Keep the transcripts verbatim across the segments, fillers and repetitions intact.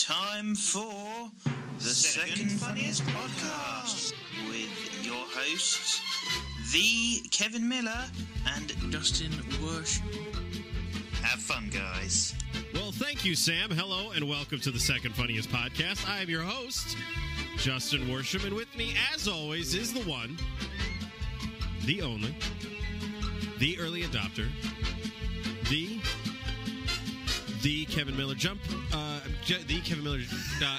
time for the Second Funniest Podcast with your hosts, the Kevin Miller and Justin Worsham. Have fun, guys. Well, thank you, Sam. Hello, and welcome to the Second Funniest Podcast. I am your host, Justin Worsham, and with me, as always, is the one, the only, the early adopter, the, the Kevin Miller jump, uh, the Kevin Miller, uh,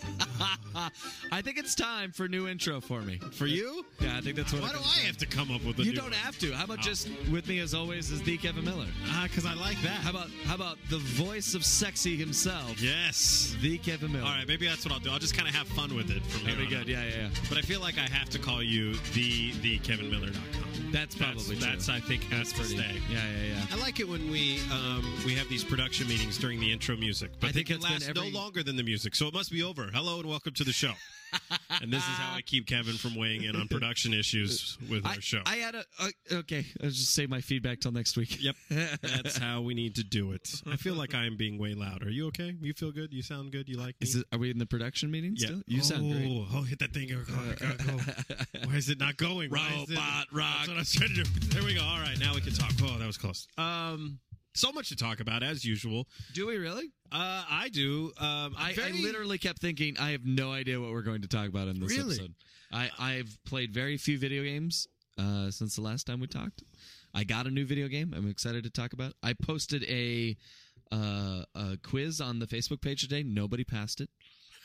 I think it's time for a new intro for me. For you? Yeah, I think that's what Why it do comes I down. have to come up with a You new don't one? have to. How about Oh. just with me as always is the Kevin Miller? Ah, because I like that. How about how about the voice of sexy himself? Yes. The Kevin Miller. All right, maybe that's what I'll do. I'll just kind of have fun with it from here That'd be on good. out. Yeah, yeah, yeah. But I feel like I have to call you the the Kevin Miller dot com. That's probably that's, true. that's I think has to Pretty. stay. Yeah, yeah, yeah. I like it when we um, we have these production meetings during the intro music, but I they think can it's been last every- no longer than the music, so it must be over. Hello and welcome to the show. And this is how I keep Kevin from weighing in on production issues with our I, show. I had a uh, okay. I'll just save my feedback till next week. Yep, that's how we need to do it. I feel like I am being way loud. Are you okay? You feel good? You sound good? You like me? Is it, are we in the production meeting Yeah. still? You oh, sound great. Oh, hit that thing. Go, go, go, go. Why is it not going? Why is it- Robot rock. That's what I was trying to do. There we go. All right, now we can talk. Oh, that was close. Um, so much to talk about, as usual. Do we really? Uh, I do. Um, I, very- I literally kept thinking, I have no idea what we're going to talk about in this Really? episode. I, I've played very few video games uh, since the last time we talked. I got a new video game I'm excited to talk about. I posted a, uh, a quiz on the Facebook page today. Nobody passed it.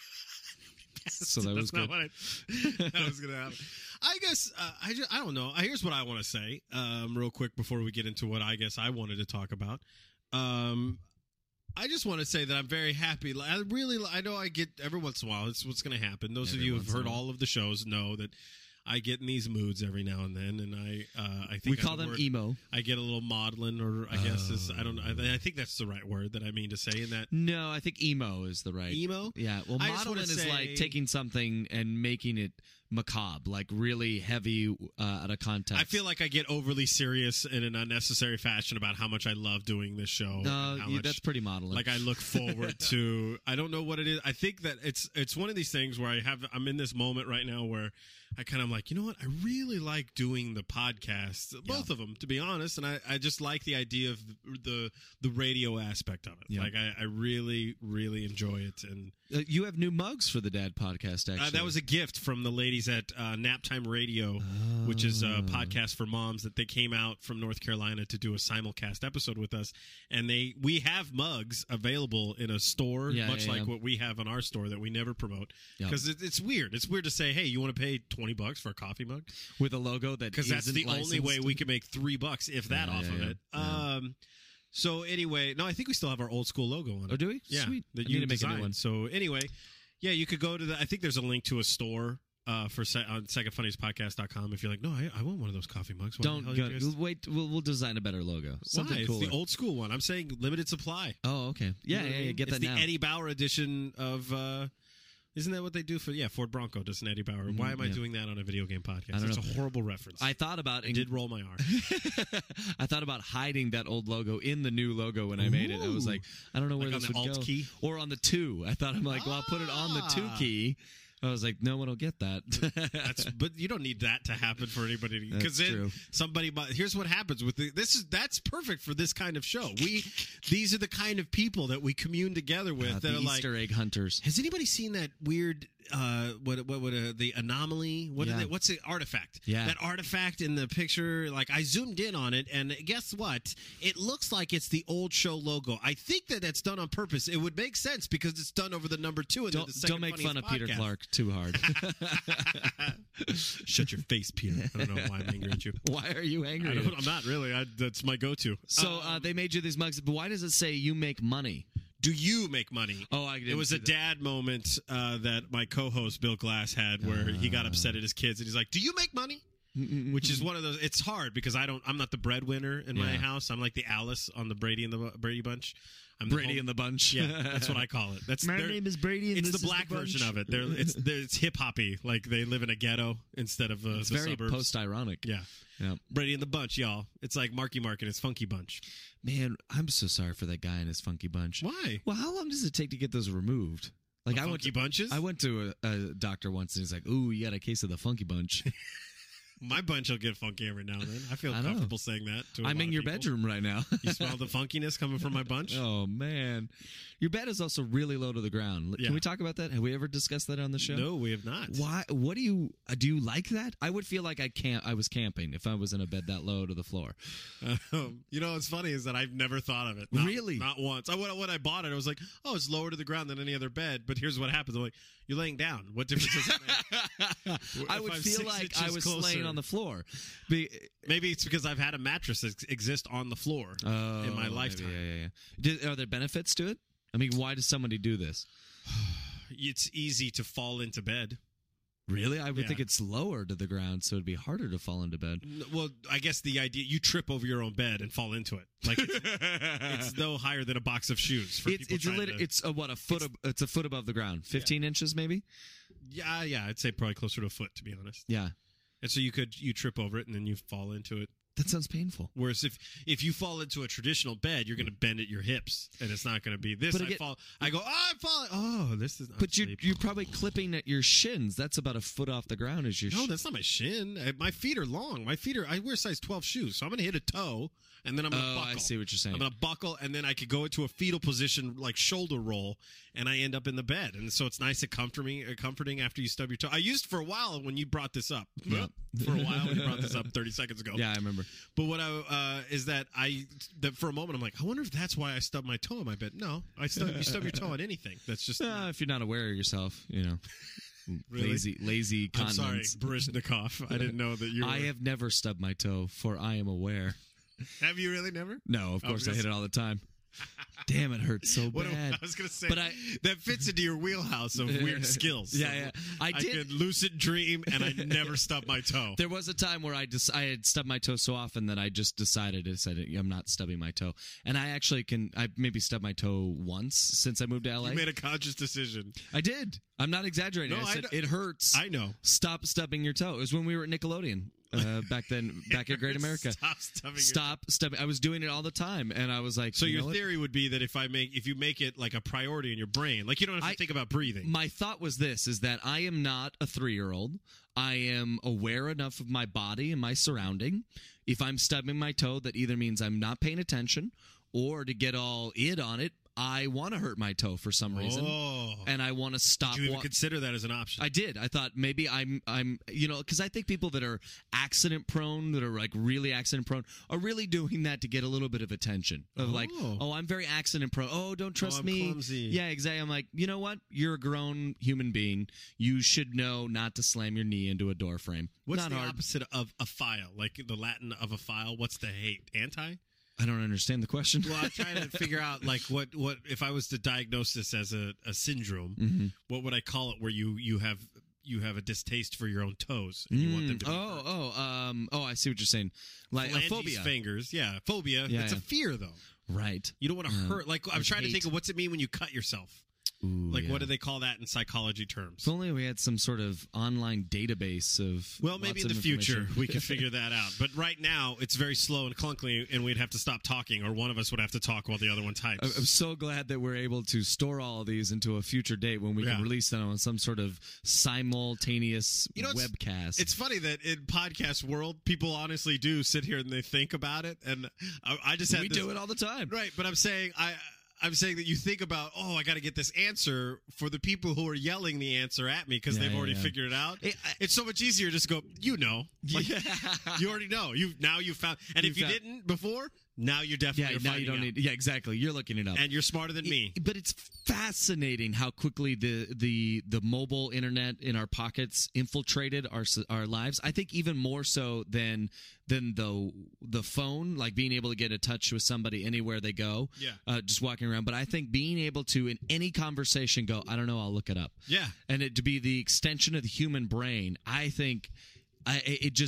So that was That's good. not what I, that was going to happen. I guess uh, I just, I don't know. Here's what I want to say, um, real quick before we get into what I guess I wanted to talk about. Um, I just want to say that I'm very happy. I really, I know I get every once in a while. It's what's going to happen. Those Every of you who have once in a heard while. all of the shows know that I get in these moods every now and then, and I, uh, I think We that's call a them word- emo. I get a little maudlin, or I guess is I don't know. I, I think that's the right word that I mean to say. In that No, I think emo is the right. emo, Yeah, well, I just wanna modeling is say- like taking something and making it macabre, like really heavy uh, out of context. I feel like I get overly serious in an unnecessary fashion about how much I love doing this show. no, and how you- much, that's pretty modeling. like I look forward to. I don't know what it is. I think that it's it's one of these things where I have. I'm in this moment right now where I kind of like, you know what? I really like doing the podcast, both of them, to be honest. And I, I just like the idea of the the, the radio aspect of it. Yeah. Like I, I really really enjoy it. And uh, you have new mugs for the Dad podcast. Actually, uh, that was a gift from the ladies at uh, Naptime Radio, which is Oh. a podcast for moms, that they came out from North Carolina to do a simulcast episode with us. And they we have mugs available in a store, Yeah, much yeah, like yeah. what we have on our store that we never promote. Yep. Because it, it's weird. It's weird to say, hey, you want to pay twenty bucks for a coffee mug? with a logo that Because that's isn't the only way licensed. we can make three bucks, if that, Yeah, off yeah, of yeah. it. Yeah. Um, so anyway, no, I think we still have our old school logo on it. Oh, do we? Yeah, Sweet. that I you need to make a new designed. one. So anyway, yeah, you could go to the. I think there's a link to a store uh, for se- on second funniest podcast dot com if you're like, no, I, I want one of those coffee mugs. Why the Don't hell go, you guys- wait. We'll, we'll design a better logo. Something Why? It's cooler. the old school one. I'm saying limited supply. oh, okay. Yeah, You know what yeah, I yeah. mean? Get it's that the now. Eddie Bauer edition of. Uh, Isn't that what they do for? Yeah, Ford Bronco does an Eddie Bauer. Why am I yeah. doing that on a video game podcast? I don't It's know. a horrible reference. I thought about I did roll my R. I thought about hiding that old logo in the new logo when I made it. I was Ooh. like, I don't know where Like on this the would Alt go. key? Or on the two. I thought I'm like, well, I'll put it on the two Ah. key. I was like, no one will get that. That's, but you don't need that to happen for anybody, because That's then true. somebody. bu- Here's what happens with the, this is that's perfect for this kind of show. We these are the kind of people that we commune together with Uh, that the are like. Easter egg hunters. Has anybody seen that weird? Uh, what what what uh, the anomaly? What Yeah. are they, what's the artifact? Yeah. that artifact in the picture. Like I zoomed in on it, and guess what? It looks like it's the old show logo. I think that that's done on purpose. It would make sense because it's done over the number two. And Don't, the second don't make fun of funniest Peter podcast. Clark too hard. Shut your face, Peter. I don't know why I'm angry at you. Why are you angry? I don't, I'm not really. I, that's my go-to. So uh, they made you these mugs, but why does it say you make money? Do you make money? Oh, I didn't It was see a that. dad moment uh, that my co-host Bill Glass had, where he got upset at his kids, and he's like, "Do you make money?" Which is one of those. It's hard because I don't. I'm not the breadwinner in my Yeah. house. I'm like the Alice on the Brady and the Brady Bunch. I'm the Brady home- and the Bunch. Yeah, that's what I call it. That's My their- name is Brady and it's this the is black the bunch. version of it. They're, it's they're, it's hip hoppy. Like they live in a ghetto instead of uh, It's the very suburbs. post-ironic. Yeah. Yeah. Brady and the Bunch, y'all. It's like Marky Mark and his Funky Bunch. Man, I'm so sorry for that guy and his funky bunch. Why? Well, how long does it take to get those removed? Like The I went Funky to, Bunches? I went to a, a doctor once, and he's like, "Ooh, you got a case of the Funky Bunch." My bunch will get funky every now and then. I feel I know. comfortable saying that to a I'm lot in of your people. bedroom right now. You smell the funkiness coming from my bunch? Oh man, your bed is also really low to the ground. Can Yeah. we talk about that? Have we ever discussed that on the show? No, we have not. Why? What do you uh, do? You like that? I would feel like I can't. I was camping if I was in a bed that low to the floor. Um, you know, what's funny is that I've never thought of it. Not, Really? Not once. I, when, when I bought it, I was like, oh, it's lower to the ground than any other bed. But here's what happens. I'm like, you're laying down. What difference does it make? I If would I'm feel six like I inches was closer- laying on the floor. Be, Maybe it's because I've had a mattress ex- exist on the floor oh, in my maybe, lifetime. Yeah, yeah, yeah. Did, are there benefits to it? I mean, why does somebody do this? It's easy to fall into bed. Really? I would Yeah. think it's lower to the ground, so it'd be harder to fall into bed. N- Well, I guess the idea you trip over your own bed and fall into it. Like it's, it's no higher than a box of shoes for It's people it's a trying lit- to- it's a, what a foot. It's, it's a foot above the ground, fifteen inches maybe. yeah, yeah. I'd say probably closer to a foot, to be honest. Yeah, And so you could you trip over it and then you fall into it. that sounds painful. Whereas if if you fall into a traditional bed, you're going to bend at your hips, and it's not going to be this. But I again- fall. I go. Oh, I'm falling. Oh, this is. I'm But you asleep. you're probably clipping at your shins. That's about a foot off the ground. Is your No, sh- that's not my shin. I, my feet are long. My feet are. I wear size twelve shoes, so I'm going to hit a toe, and then I'm going to Oh, buckle. I see what you're saying. I'm going to buckle, and then I could go into a fetal position, like shoulder roll, and I end up in the bed. And so it's nice and comforting, uh, comforting after you stub your toe. I used for a while when you brought this up. Yeah. for a while when you brought this up thirty seconds ago. Yeah, I remember. But what I uh, is that I that for a moment I'm like, I wonder if that's why I stubbed my toe in my bed. No, I stub you stub your toe on anything. That's just Uh, if you're not aware of yourself, you know, Really? lazy, lazy I'm sorry, continence. Baryshnikov. I didn't know that you. Were, I have never stubbed my toe, for I am aware. Have you really never? No, of I course was I hit gonna it all the time. Damn, it hurts so What bad. I was gonna say, But I- that fits into your wheelhouse of weird skills. Yeah, yeah. I I, did- could lucid dream, and I never stubbed my toe. There was a time where I just I had stubbed my toe so often that I just decided I said I'm not stubbing my toe, and I actually can I maybe stubbed my toe once since I moved to L A. You made a conscious decision. I did. I'm not exaggerating. No, I I said know- it hurts. I know. Stop stubbing your toe. It was when we were at Nickelodeon uh, back then, back at Great America. Stop stubbing. your- Stop stubbing. I was doing it all the time, and I was like, So you your know what? theory would be that if I make if you make it like a priority in your brain, like you don't have to I- think about breathing. My thought was this: is that I am not a three-year-old. I am aware enough of my body and my surrounding. If I'm stubbing my toe, that either means I'm not paying attention, or to get all id on it, I want to hurt my toe for some reason, Oh, and I want to stop. did you even wa- consider that as an option? I did. I thought maybe I'm, I'm, you know, because I think people that are accident prone, that are like really accident prone, are really doing that to get a little bit of attention. Of like, Oh. oh, I'm very accident prone. Oh, don't trust I'm me. clumsy. Yeah, exactly. I'm like, you know what? You're a grown human being. You should know not to slam your knee into a door frame. What's not the hard. opposite of a file? Like the Latin of a file? What's the hate? Anti? I don't understand the question. Well, I'm trying to figure out like what what if I was to diagnose this as a, a syndrome, Mhm. what would I call it? Where you you have you have a distaste for your own toes and you want them to be oh, hurt. oh, um, oh, I see what you're saying. Like a Phalanges, phobia, fingers, yeah, phobia. Yeah, it's yeah. a fear though. right? You don't want to Yeah. hurt. Like I'm Like trying to hate. think of what's it mean when you cut yourself. Ooh, Like yeah. what do they call that in psychology terms? If only we had some sort of online database of. Well, maybe in lots the of future information. we could figure that out. But right now, it's very slow and clunky, and we'd have to stop talking, or one of us would have to talk while the other one types. I- I'm so glad that we're able to store all of these into a future date when we Yeah. can release them on some sort of simultaneous You know, it's- webcast. It's funny that in podcast world, people honestly do sit here and they think about it, and I, I just had we this, do it all the time. right. But I'm saying I. I'm saying that you think about, oh, I got to get this answer for the people who are yelling the answer at me because Yeah, they've yeah, already yeah. figured it out. It- I- it's so much easier to just go, you know, like, you already know. You now you found, and You if you found- didn't before, now you Yeah, definitely are now you finding don't out. need. Yeah, exactly. You're looking it up. And you're smarter than me. It- but it's fascinating how quickly the the the mobile internet in our pockets infiltrated our s- our lives. I think even more so than than the the phone, like being able to get in touch with somebody anywhere they go. Yeah. Uh, just walking around. But I think being able to in any conversation go, I don't know, I'll look it up. Yeah. And it to be the extension of the human brain. I think I, it just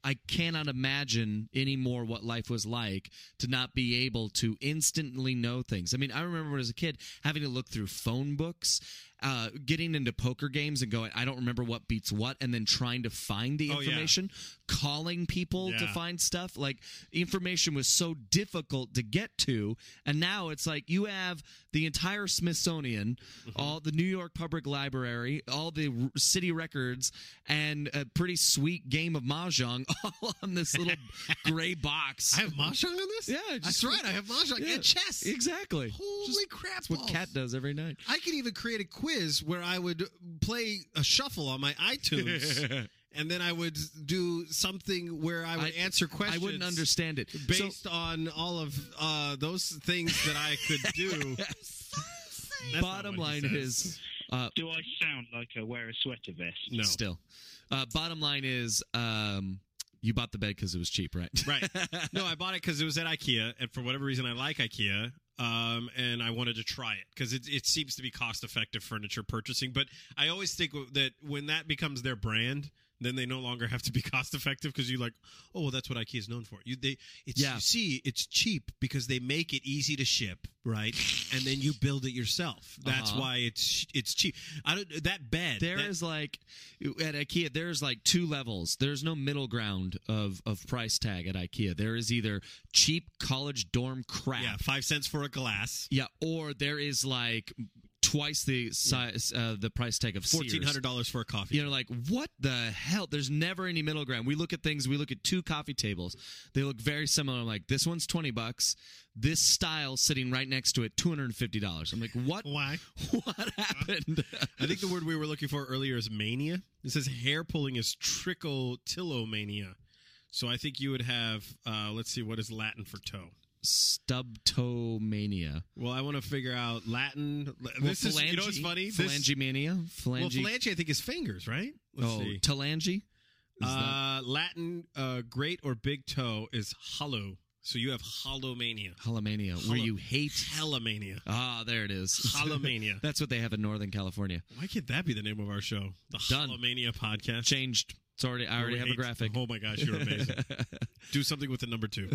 I cannot imagine anymore what life was like to not be able to instantly know things. I mean, I remember as a kid having to look through phone books, uh, getting into poker games and going, I don't remember what beats what, and then trying to find the Oh, yeah. information, calling people to Yeah. find stuff. Like, information was so difficult to get to, and now it's like you have the entire Smithsonian, Mm-hmm. all the New York Public Library, all the r- city records, and a pretty sweet game of Mahjong all on this little gray box. I have Mahjong on this? Yeah, That's just- right. I have Mahjong Yeah, and chess. Exactly. Holy Just- crap That's what balls. Kat does every night. I could even create a quiz where I would play a shuffle on my iTunes, and then I would do something where I would I- answer questions. I wouldn't understand it. based on all of uh, those things that I could do. That's not Bottom what he line says. is, uh, Do I sound like I wear a sweater vest? No. still, uh, bottom line is, um, you bought the bed because it was cheap, right? Right. No, I bought it because it was at IKEA, and for whatever reason, I like IKEA, um, and I wanted to try it because it, it seems to be cost-effective furniture purchasing. But I always think that when that becomes their brand, then they no longer have to be cost-effective because you're like, oh, well, that's what IKEA is known for. You, they, it's, Yeah. you see, it's cheap because they make it easy to ship, right? And then you build it yourself. That's Uh-huh. why it's it's cheap. I don't that bed. There that, is like at IKEA, there's like two levels. There's no middle ground of of price tag at IKEA. There is either cheap college dorm crap, yeah, five cents for a glass. yeah, or there is like twice the size, uh, the price tag of Fourteen Sears. hundred dollars for a coffee. You know, like, what the hell? There's never any middle ground. We look at things, we look at two coffee tables. They look very similar. I'm like, this one's twenty bucks. This style sitting right next to it, two hundred fifty dollars. I'm like, what? Why? What happened? I think the word we were looking for earlier is mania. It says hair pulling is trichotillomania. So I think you would have, uh, let's see, what is Latin for toe? Stub toe mania. Well, I want to figure out Latin. This is, you know what's funny? This, Phalange mania. well, Phalange. phalange, I think, is fingers, right? Let's oh, see. telange. Is that- Uh, Latin uh, great or big toe is hollow. So you have holomania. Holomania, where Holo- you hate. Telomania. Ah, there it is. Holomania. That's what they have in Northern California. Why can't that be the name of our show? The Done. Holomania podcast. Changed. It's already. I already Who have a hates- graphic. Oh my gosh, you're amazing. Do something with the number two.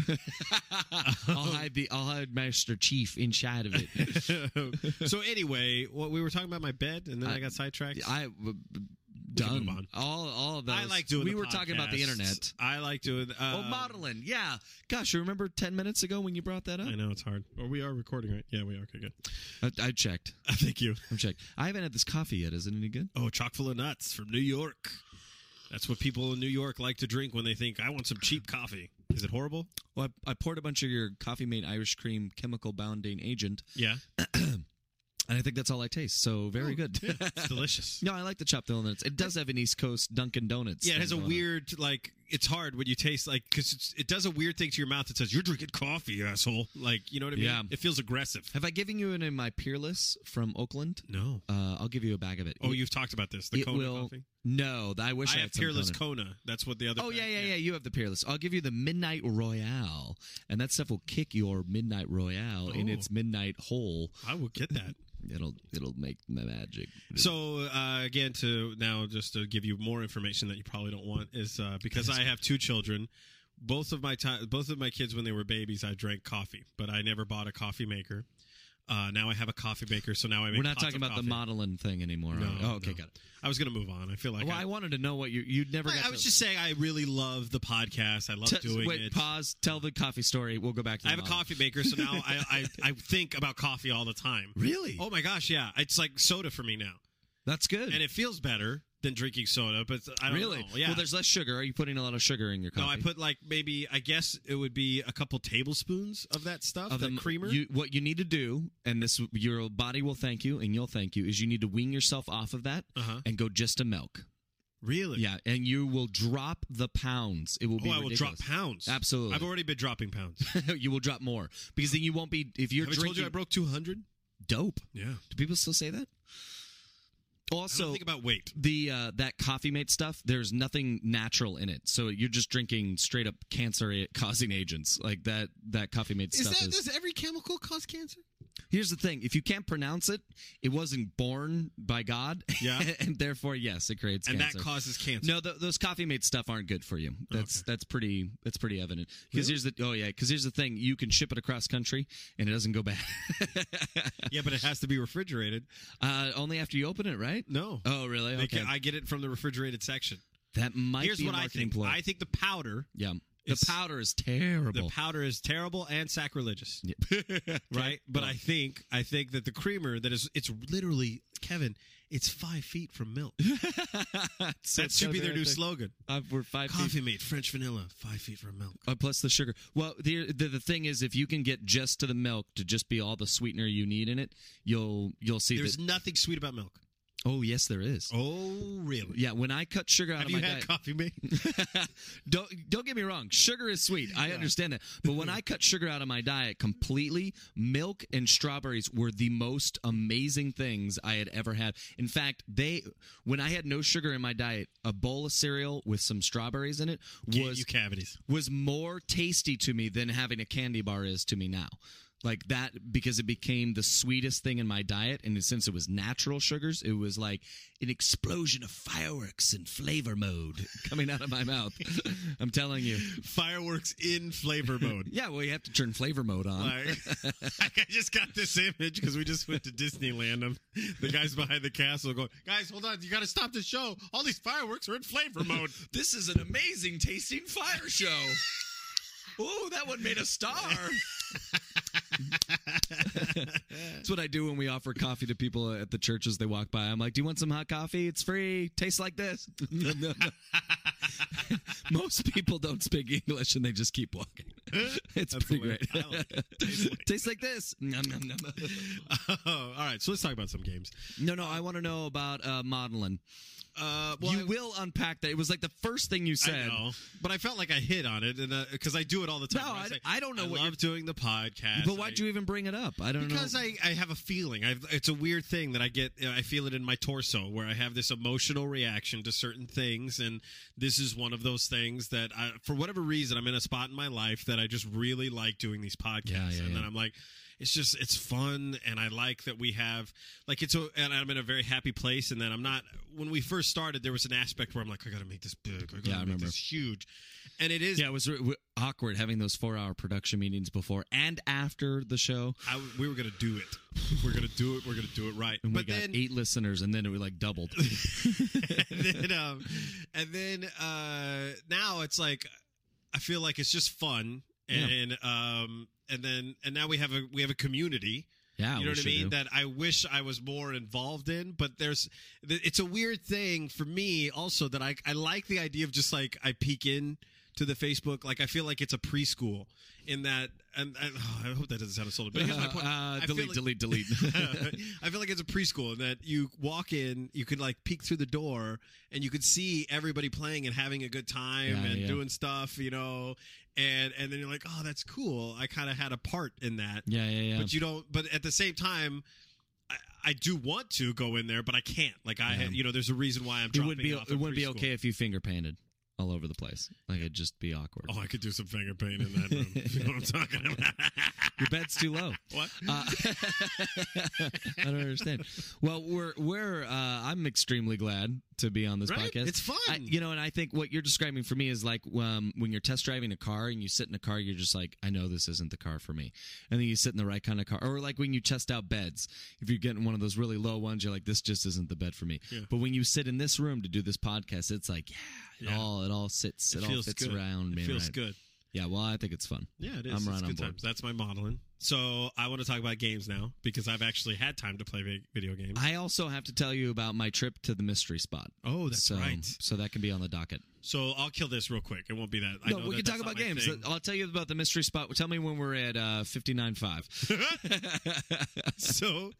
I'll hide the. I'll hide Master Chief inside of it. So anyway, what we were talking about my bed, and then I, I- got sidetracked. I can done move on. all all of those. I like doing. We the were talking about the podcasts. internet. I like doing. Uh, oh, modeling. Yeah. Gosh, you remember ten minutes ago when you brought that up? I know it's hard. Or we are recording, right? Yeah, we are. Okay, good. I, I checked. Thank you. I checked. I haven't had this coffee yet. Is it any good? Oh, chock full of nuts from New York. That's what people in New York like to drink when they think I want some cheap coffee. Is it horrible? Well, I, I poured a bunch of your Coffee Mate Irish Cream chemical bounding agent, Yeah, and I think that's all I taste. So very Oh, good. yeah, it's delicious. No, I like the chopped donuts. It does have an East Coast Dunkin' Donuts. Yeah, it has a thing going on. weird, like, it's hard when you taste, like, because it does a weird thing to your mouth that says, you're drinking coffee, you asshole. Like, you know what I mean? Yeah. It feels aggressive. Have I given you it in my Peerless from Oakland? No. Uh, I'll give you a bag of it. Oh, It- you've talked about this, the it Kona will. coffee? No, I wish I, I had have some Peerless Kona. Kona. That's what the other Oh bag- yeah, yeah, yeah. You have the Peerless. I'll give you the Midnight Royale, and that stuff will kick your Midnight Royale in Oh. its midnight hole. I will get that. It'll it'll make the magic. So uh, again, to now just to give you more information that you probably don't want is uh, because I have two children. Both of my ti- both of my kids when they were babies, I drank coffee, but I never bought a coffee maker. Uh, now I have a coffee maker, so now I make. We're not pots talking of about coffee. the modeling thing anymore. No, are we? Oh, okay, no. got it. I was going to move on. I feel like well, I, I wanted to know what you you'd never. I, got I was to, just saying I really love the podcast. I love T- doing wait, it. pause. Tell the coffee story. We'll go back to. I The have a model. coffee maker, so now I, I I think about coffee all the time. Really? Oh my gosh, yeah! It's like soda for me now, That's good. and it feels better than drinking soda. But I don't really? know. Yeah. Well, there's less sugar. Are you putting a lot of sugar in your coffee? No, I put like maybe I guess it would be a couple tablespoons of that stuff, of that the creamer. You, what you need to do, and this your body will thank you, and you'll thank you, is you need to wean yourself off of that Uh-huh. and go just to milk. Really? Yeah, and you will drop the pounds. It will Oh, be I will drop ridiculous. pounds. Absolutely. I've already been dropping pounds. You will drop more because then you won't be if you're Have I told drinking. you I broke two hundred? Dope. Yeah. Do people still say that? I don't Also, think about weight. the uh, that Coffee Mate stuff, there's nothing natural in it, so you're just drinking straight up cancer causing agents. Like that that Coffee Mate Is stuff that is. does every chemical cause cancer? Here's the thing: if you can't pronounce it, it wasn't born by God. Yeah. And therefore, yes, it creates And cancer. that causes cancer. No, th- those coffee mate stuff aren't good for you. That's that's pretty that's pretty evident. Because here's the oh yeah, because here's the thing: you can ship it across country and it doesn't go bad. Yeah, but it has to be refrigerated. uh, only after you open it, right? No. Oh, really? They Okay. can, I get it from the refrigerated section. That might Here's be what a I marketing think. ploy. I think the powder, yeah, is- the powder is terrible. the powder is terrible and sacrilegious. Yeah. Right? But Well. I think I think that the creamer that is it's literally Kevin, it's five feet from milk. So That it's should gotta be their right new there. slogan. Uh, we're five feet. Coffee mate, French vanilla, five feet from milk. Uh, plus the sugar. Well, the, the the thing is, if you can get just to the milk to just be all the sweetener you need in it, you'll you'll see There's that. nothing sweet about milk. Oh, yes, there is. Oh, really? Yeah, when I cut sugar out Have of you my had diet, coffee mate? don't don't get me wrong, sugar is sweet. I understand that, but when I cut sugar out of my diet completely, milk and strawberries were the most amazing things I had ever had. In fact, they when I had no sugar in my diet, a bowl of cereal with some strawberries in it Get was you cavities. was more tasty to me than having a candy bar is to me now. Like that, because it became the sweetest thing in my diet, and since it was natural sugars, it was like an explosion of fireworks and flavor mode coming out of my mouth. I'm telling you. Fireworks in flavor mode. Yeah, well, you have to turn flavor mode on. Like, I just got this image because we just went to Disneyland. Um, the guys behind the castle going, guys, hold on, you got to stop the show. All these fireworks are in flavor mode. This is an amazing tasting fire show. Oh, that one made a star. That's what I do when we offer coffee to people at the church as they walk by. I'm like, do you want some hot coffee? It's free. Tastes like this. Most people don't speak English and they just keep walking. It's That's pretty hilarious. great. I like it. Tastes like- Tastes like this. Nom, nom, nom. Oh, all right, so let's talk about some games. No, no, I want to know about uh, modeling. Uh, well, you I- will unpack that. It was like the first thing you said. I know, but I felt like I hit on it, and because I do it all the time. No, where I- say, I don't know I what love doing the podcast. But why'd I- you even bring it up? I don't Because know. I, I have a feeling. I've, it's a weird thing that I get. I feel it in my torso where I have this emotional reaction to certain things, and this is one of those things that, I, for whatever reason, I'm in a spot in my life that I just really like doing these podcasts, Yeah, yeah, and then yeah. I'm like, it's just it's fun, and I like that we have like it's a, and I'm in a very happy place, and then I'm not. When we first started, there was an aspect where I'm like, I got to make this big, I got to Yeah, I make remember. this huge, and it is. Yeah, it was re- awkward having those four-hour production meetings before and after the show. I, we were gonna do it. We're gonna do it. We're gonna do it right. And we but got then, eight listeners, and then it was like doubled. and then, um, and then uh, now it's like I feel like it's just fun, and um, and then and now we have a we have a community. Yeah, You know we what I sure mean? do. That I wish I was more involved in, but there's, it's a weird thing for me also that I, I like the idea of just like I peek in to the Facebook. Like I feel like it's a preschool in that, and I, oh, I hope that doesn't sound insulting, but here's my point. Uh, I feel delete, like- delete, delete, I feel like it's a preschool in that you walk in, you could like peek through the door and you could see everybody playing and having a good time Yeah, and yeah. doing stuff, you know, and, and then you're like, oh, that's cool. I kind of had a part in that. Yeah, yeah, yeah. But you don't. But at the same time, I, I do want to go in there, but I can't. Like I, Yeah. you know, there's a reason why I'm. it dropping would be off it at wouldn't be preschool. okay if you finger painted all over the place. Like it'd just be awkward. Oh, I could do some finger paint in that room. You know what I'm talking about? Your bed's too low. What? Uh, I don't understand. Well, we're we're uh, I'm extremely glad to be on this Right? podcast. It's fun. I, you know, and I think what you're describing for me is like um, when you're test driving a car and you sit in a car, you're just like, I know this isn't the car for me. And then you sit in the right kind of car, or like when you test out beds. If you're getting one of those really low ones, you're like, this just isn't the bed for me. Yeah. But when you sit in this room to do this podcast, it's like, yeah, it Yeah. all it all sits, it, all feels fits good. around me. It feels right? good. Yeah, well, I think it's fun. Yeah, it is. I'm It's right on good board. times. That's my modeling. So I want to talk about games now because I've actually had time to play vi- video games. I also have to tell you about my trip to the mystery spot. Oh, that's so, right. So that can be on the docket. So I'll kill this real quick. It won't be that. I No, know we that can talk that's about not my games. thing. I'll tell you about the mystery spot. Tell me when we're at uh, fifty-nine five. so,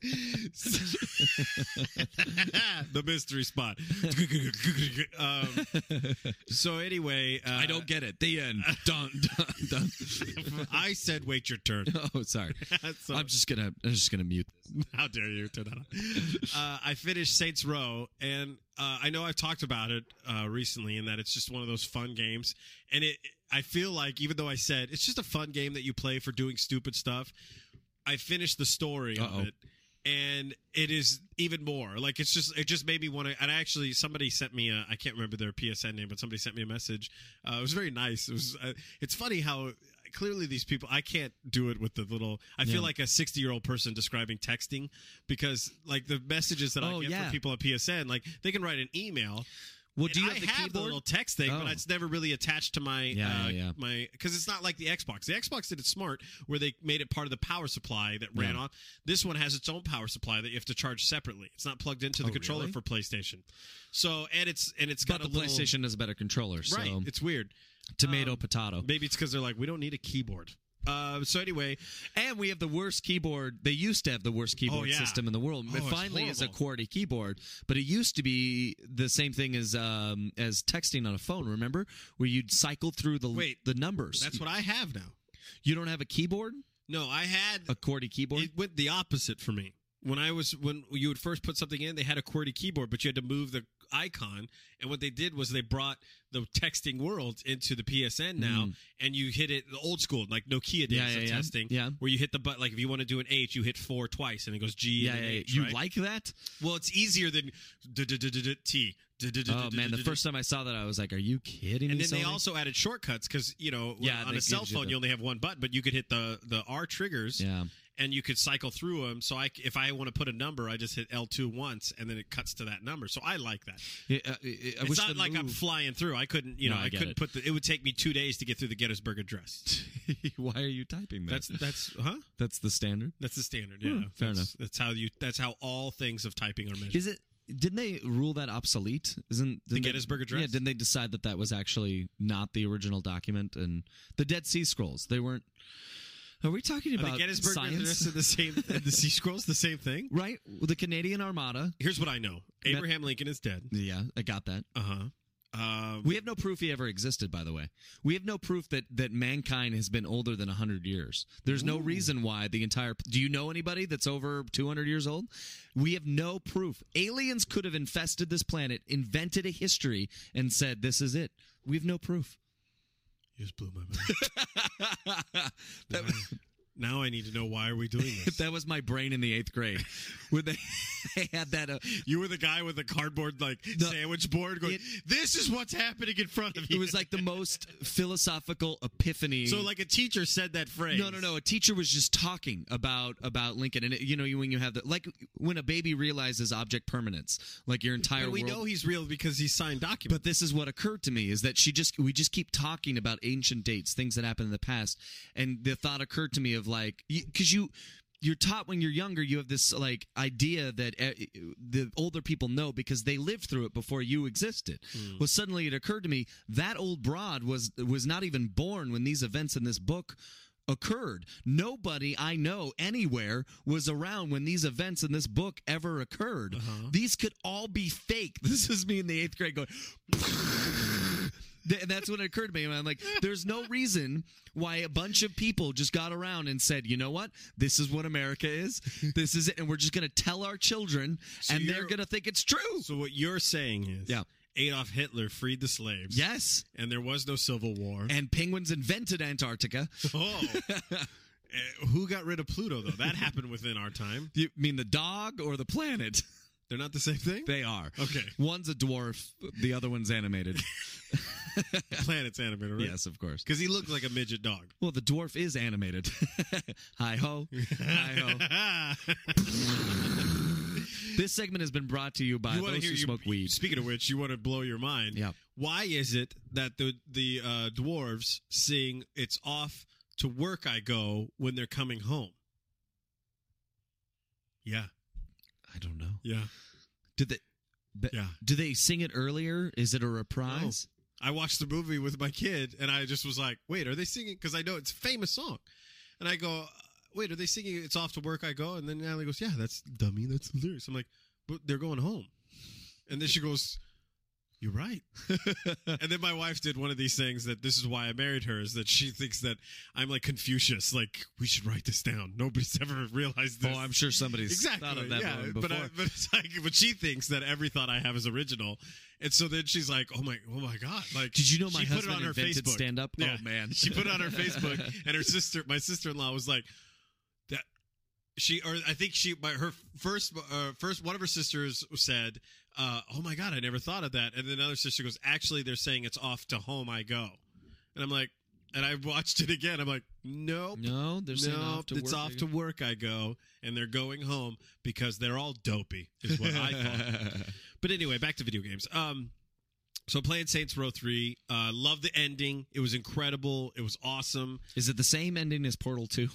the mystery spot. um, so anyway, uh, I don't get it. The end. dun, dun, dun. I said, "Wait your turn." Oh, sorry. So- I'm just gonna. I'm just gonna mute this. How dare you turn that on? Uh, I finished Saints Row, and uh, I know I've talked about it uh, recently, in that it's just one of those fun games. And it, I feel like, even though I said it's just a fun game that you play for doing stupid stuff, I finished the story Uh-oh. of it, and it is even more. Like, it's just, it just made me want to, and actually, somebody sent me a, I can't remember their P S N name, but somebody sent me a message. Uh, it was very nice. It was, uh, it's funny how clearly these people, I can't do it with the little, I feel Yeah. like a sixty-year-old person describing texting, because, like, the messages that Oh, I get yeah. from people on P S N, like, they can write an email. Well, And do you I have the have the keyboard? little text thing, Oh. but it's never really attached to my Yeah, uh, yeah, yeah. my because it's not like the Xbox. The Xbox did it smart, where they made it part of the power supply that ran Yeah. off. This one has its own power supply that you have to charge separately. It's not plugged into the Oh, controller really? for PlayStation. So and it's and it's But got the a little, PlayStation has a better controller, so right. It's weird. tomato, um, potato. Maybe it's because they're like, we don't need a keyboard. Uh, so anyway, And we have the worst keyboard. They used to have the worst keyboard Oh, yeah. system in the world. Oh, it it's finally is a horrible. QWERTY keyboard, but it used to be the same thing as um, as texting on a phone. Remember, where you'd cycle through the Wait, the numbers. that's what I have now. You don't have a keyboard, No, I had a QWERTY keyboard. It went the opposite for me. When I was when you would first put something in, they had a QWERTY keyboard, but you had to move the icon. And what they did was they brought the texting world into the P S N now, Mm. and you hit it the old school, like Nokia days Yeah, yeah, of yeah. testing, Yeah. where you hit the button. Like if you want to do an H, you hit four twice, and it goes G yeah, and yeah, an yeah. H. You right? like that? Well, it's easier than d- d- d- d- d- T. D- d- d- Oh d- man, d- the d- first time I saw that, I was like, "Are you kidding And me?" then they Sony? also added shortcuts because you know Yeah, on that a cell gives you phone the- you only have one button, but you could hit the the R triggers. yeah. And you could cycle through them. So I, if I want to put a number, I just hit L two once, and then it cuts to that number. So I like that. Yeah, uh, I It's wish not the like I'm move- flying through. I couldn't, you know, No, I I, get couldn't it. put the. It would take me two days to get through the Gettysburg Address. Why are you typing that? That's that's huh? That's the standard. That's the standard. Yeah, Hmm, fair that's, enough. That's how you. That's how all things of typing are measured. Is it? Didn't they rule that obsolete? Isn't The didn't they- Gettysburg Address? Yeah, didn't they decide that that was actually not the original document? And the Dead Sea Scrolls, they weren't. Are we talking Are about the Gettysburg science? Address and the same? and the Sea Scrolls, the same thing. Right, the Canadian Armada. Here's what I know: Abraham Lincoln is dead. Yeah, I got that. Uh huh. Um, We have no proof he ever existed. By the way, we have no proof that that mankind has been older than a hundred years. There's no Ooh. reason why the entire. Do you know anybody that's over two hundred years old? We have no proof. Aliens could have infested this planet, invented a history, and said this is it. We have no proof. you just blew my mind. That was- Now I need to know why are we doing this? That was my brain in the eighth grade when they, they had that. Uh, You were the guy with the cardboard like No, sandwich board going, it- this is what's happening in front of you. it was like the most philosophical epiphany. So like a teacher said that phrase. No, no, no. A teacher was just talking about about Lincoln, and it, you know, you- when you have the like when a baby realizes object permanence, like your entire And we world. know he's real because he signed documents. But this is what occurred to me: is that she just we just keep talking about ancient dates, things that happened in the past, and the thought occurred to me of like because you. You're taught when you're younger, you have this like idea that uh, the older people know because they lived through it before you existed. Mm. Well, suddenly it occurred to me that old broad was was not even born when these events in this book occurred. Nobody I know anywhere was around when these events in this book ever occurred. Uh-huh. These could all be fake. This is me in the eighth grade going. And that's when it occurred to me. I'm like, there's no reason why a bunch of people just got around and said, you know what? This is what America is. This is it. And we're just going to tell our children, So and they're you're- going to think it's true. So what you're saying is Yeah. Adolf Hitler freed the slaves. Yes. And there was no civil war. And penguins invented Antarctica. oh. Uh, who got rid of Pluto, though? That happened within our time. You mean the dog or the planet? They're not the same thing? They are. Okay. One's a dwarf, the other one's animated. The planet's animated, right? Yes, of course. Because he looked like a midget dog. Well, the dwarf is animated. Hi ho. Hi ho. This segment has been brought to you by You wanna those hear who you- smoke weed. Speaking of which, you want to blow your mind. Yeah. Why is it that the the uh, dwarves sing "It's off to work I go" when they're coming home? Yeah, I don't know. yeah, Did they? But yeah. Do they sing it earlier? Is it a reprise? I watched the movie with my kid, and I just was like, "Wait, are they singing?" Because I know it's a famous song, and I go, "Wait, are they singing It's Off to Work I Go?" And then Natalie goes, "Yeah, that's dummy. That's the lyrics." I'm like, "But they're going home," and then she goes, "You're right." And then my wife did one of these things that this is why I married her, is that she thinks that I'm like Confucius, like we should write this down. Nobody's ever realized this. Oh, I'm sure somebody's Exactly. thought of that yeah, one before. but, I, but it's like, but she thinks that every thought I have is original, and so then she's like, "Oh my, oh my god!" Like, Did you know my she put it husband on her invented Facebook. stand-up? Yeah. Oh, man. She put it on her Facebook, and her sister, my sister-in-law, was like, "That she, or I think she, my, her first, uh, first, one of her sisters said, uh, "Oh my God, I never thought of that." And then another sister goes, "Actually, they're saying it's off to home I go." And I'm like, and I watched it again. I'm like, nope, No, they're saying nope, off to it's work. off to work I go, and they're going home because they're all dopey, is what I call it. But anyway, back to video games. Um, so playing Saints Row three, uh, love the ending. It was incredible. It was awesome. Is it the same ending as Portal two?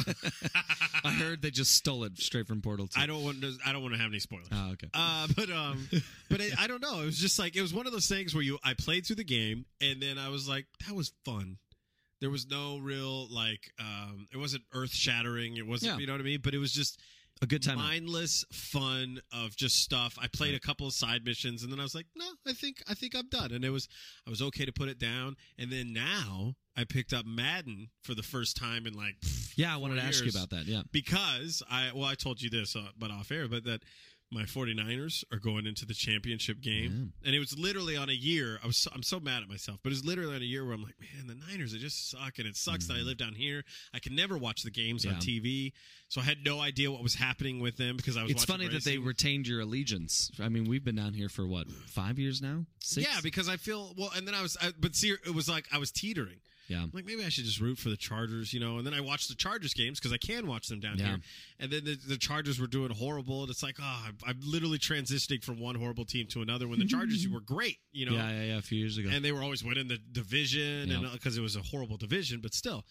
I heard they just stole it straight from Portal two. I don't want to. I don't want to have any spoilers. Oh, okay. Uh, but um, but it, I don't know. It was just like it was one of those things where you I played through the game and then I was like, that was fun. There was no real like um, it wasn't earth shattering. It wasn't Yeah. you know what I mean. But it was just A good time. mindless fun of just stuff. I played Right. a couple of side missions and then I was like, no, I think I think I'm done. And it was I was okay to put it down. And then now I picked up Madden for the first time in like Yeah, I wanted to four ask you years. about that. Yeah. because I well I told you this uh, but off air, but that my 49ers are going into the championship game. And it was literally on a year. I was so, I'm so mad at myself, but it was literally on a year where I'm like, man, the Niners are just suck, and it sucks that I live down here. I can never watch the games Yeah. on T V, so I had no idea what was happening with them because I was. It's watching funny that they racing. retained your allegiance. I mean, we've been down here for what, five years now? Six? Yeah, because I feel well, and then I was, I, but see, it was like I was teetering. Yeah. I'm like, maybe I should just root for the Chargers, you know. And then I watched the Chargers games because I can watch them down Yeah. here. And then the, the Chargers were doing horrible, and it's like, oh, I'm, I'm literally transitioning from one horrible team to another. When the Chargers were great, you know. Yeah, yeah, yeah. A few years ago. And they were always winning the division, Yeah. and because it was a horrible division, but still.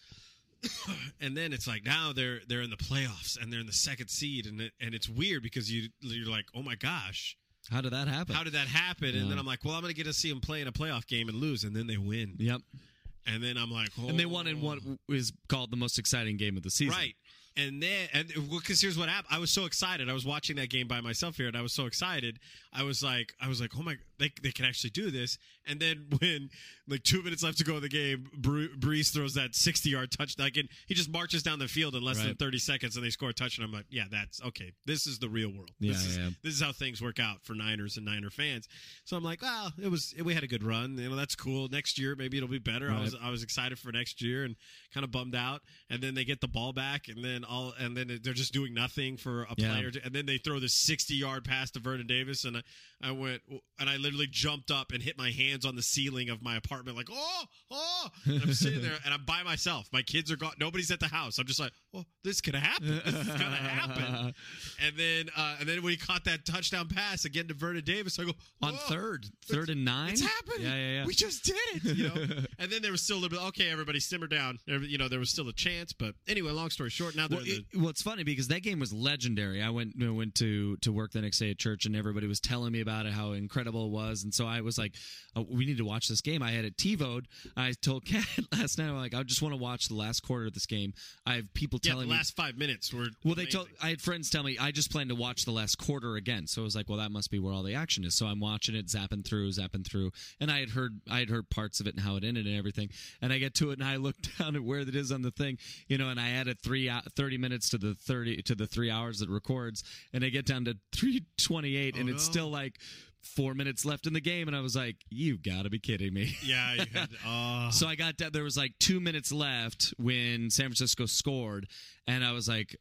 And then it's like now they're they're in the playoffs and they're in the second seed, and it, and it's weird because you you're like, oh my gosh, How did that happen? how did that happen? Yeah. And then I'm like, well, I'm gonna get to see them play in a playoff game and lose, and then they win. Yep. And then I'm like, oh. And they won in what is called the most exciting game of the season. Right. And then, and because here's what happened. I was so excited. I was watching that game by myself here, and I was so excited. I was like, I was like, oh my, they they can actually do this. And then when like two minutes left to go in the game, Bre- Breeze throws that sixty-yard touchdown. Like, and he just marches down the field in less than Right. thirty seconds, and they score a touchdown. I'm like, yeah, that's okay. This is the real world. Yeah, this is, yeah. This is how things work out for Niners and Niner fans. So I'm like, well, it was we had a good run. You know, that's cool. Next year maybe it'll be better. I Right. was I was excited for next year and kind of bummed out. And then they get the ball back, and then all and then they're just doing nothing for a Yeah. player. To, and then they throw this sixty-yard pass to Vernon Davis, and I, I went and I literally jumped up and hit my hands on the ceiling of my apartment, like, oh, oh. And I'm sitting there, and I'm by myself. My kids are gone. Nobody's at the house. I'm just like, oh, this could happen. This is gonna happen. And then, uh, and then when he caught that touchdown pass again to Vernon Davis, I go On "Whoa, third, third and nine. it's happening. Yeah, yeah, yeah. We just did it. You know. And then there was still a little bit. Okay, everybody, simmer down. Every- You know, there was still a chance, but anyway, long story short, now they're Well, in it, the. well, it's funny because that game was legendary. I went I went to, to work the next day at church, and everybody was telling me about it, how incredible it was. And so I was like, oh, we need to watch this game. I had it TiVo'd. I told Kat last night, I'm like, I just want to watch the last quarter of this game. I have people Yeah, telling the me. last five minutes were. Well, they amazing. told. I had friends tell me I just plan to watch the last quarter again. So I was like, well, that must be where all the action is. So I'm watching it, zapping through, zapping through, and I had heard, I had heard parts of it and how it ended and everything. And I get to it, and I look down at where it is on the thing, you know, and I added three uh, thirty minutes to the thirty to the three hours it records, and I get down to three twenty-eight, Oh, and it's no. still like four minutes left in the game, and I was like, you got to be kidding me. Yeah, you had. Oh. So I got down, there was like two minutes left when San Francisco scored, and I was like,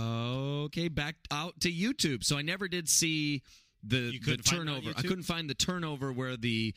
okay, back out to YouTube. So I never did see the, You the couldn't find it on turnover. I YouTube? couldn't find the turnover where the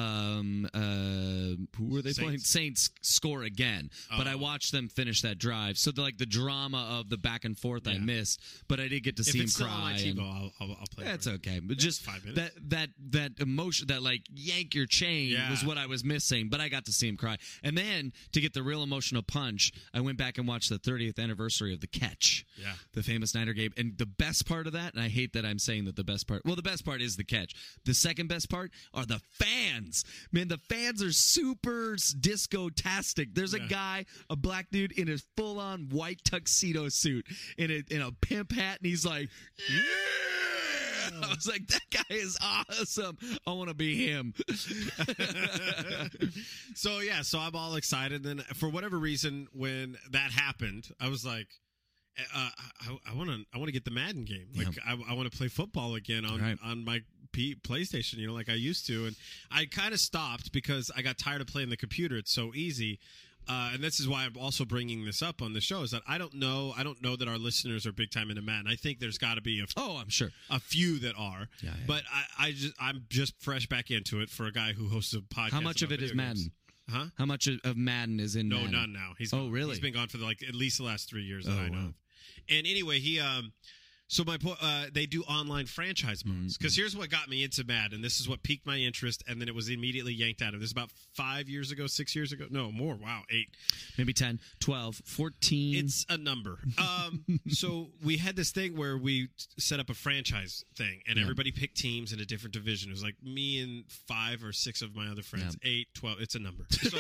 um uh who were they playing? Saints. Saints score again. But I Oh. watched them finish that drive. So the, like the drama of the back and forth I Yeah. missed, but I did get to if see him it's still cry. on my and- TiVo, I'll, I'll, I'll play. it that's for you. okay, but Yeah, just five minutes. that that that emotion, that like yank your chain Yeah. was what I was missing. But I got to see him cry, and then to get the real emotional punch, I went back and watched the thirtieth anniversary of the catch, Yeah. the famous Niner game. And the best part of that, and I hate that I'm saying that the best part. Well, the best part is the catch. The second best part are the fans. Man, the fans are super disco-tastic. There's a Yeah. guy, a black dude in a full-on white tuxedo suit, in a in a pimp hat, and he's like, yeah! I was like, that guy is awesome. I want to be him. So yeah, so I'm all excited. Then for whatever reason, when that happened, I was like, uh, I want to, I want to get the Madden game. Like Yeah. I, I want to play football again on Right. on my P- PlayStation, you know, like I used to. And I kind of stopped because I got tired of playing the computer. It's so easy. uh, and this is why I'm also bringing this up on the show, is that I don't know, I don't know that our listeners are big time into Madden. I think there's got to be a, Oh, I'm sure. a few that are, Yeah, yeah. but I, I just, I'm just fresh back into it for a guy who hosts a podcast. How much of about it is video games. Madden? Huh? How much of Madden is in No, Madden? none now. He's Oh, gone. really? He's been gone for like at least the last three years that Oh, I know. wow. of. And anyway, he um, so my po- uh, they do online franchise modes because here's what got me into Madden. This is what piqued my interest, and then it was immediately yanked out of. This is about five years ago, six years ago, no more. Wow, eight. Maybe ten, twelve, fourteen. It's a number. Um, so we had this thing where we set up a franchise thing, and Yeah. everybody picked teams in a different division. It was like me and five or six of my other friends. Yeah. Eight, twelve. It's a number. So,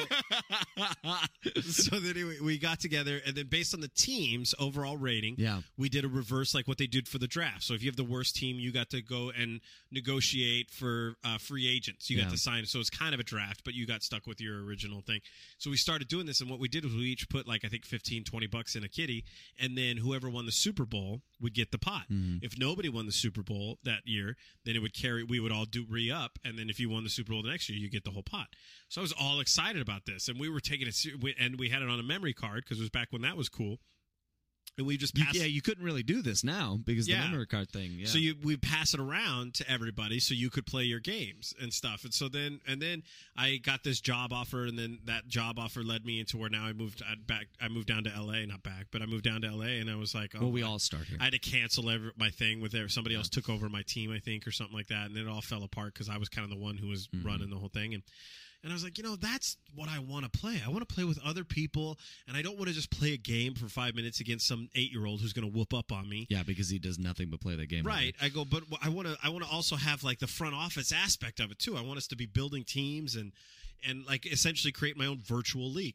so then anyway, we got together, and then based on the team's overall rating, Yeah. we did a reverse like what they did for the draft. So if you have the worst team, you got to go and negotiate for uh, free agents. You Yeah. got to sign. So it's kind of a draft, but you got stuck with your original thing. So we started doing this, and what we did was we each put like I think fifteen, twenty bucks in a kitty, and then whoever won the Super Bowl would get the pot. Mhm. If nobody won the Super Bowl that year, then it would carry. We would all do re-up, and then if you won the Super Bowl the next year, you get the whole pot. So I was all excited about this, and we were taking it, ser- we- and we had it on a memory card because it was back when that was cool. And we just You- passed. yeah, you couldn't really do this now because Yeah. the memory card thing. Yeah. So you we pass it around to everybody so you could play your games and stuff. And so then and then I got this job offer, and then that job offer led me into where now I moved I back. I moved down to L A, not back, but I moved down to L A, and I was like, oh, well, we I- all start here. I had to cancel every, my thing with there. Somebody else took over my team, I think, or something like that, and it all fell apart because I was kind of the one who was Mhm. running the whole thing. And and I was like, you know, that's what I want to play. I want to play with other people, and I don't want to just play a game for five minutes against some eight year old who's going to whoop up on me. yeah, because he does nothing but play the game. all Right. day. I go, but I want to. I want to also have like the front office aspect of it too. I want us to be building teams and and like essentially create my own virtual league.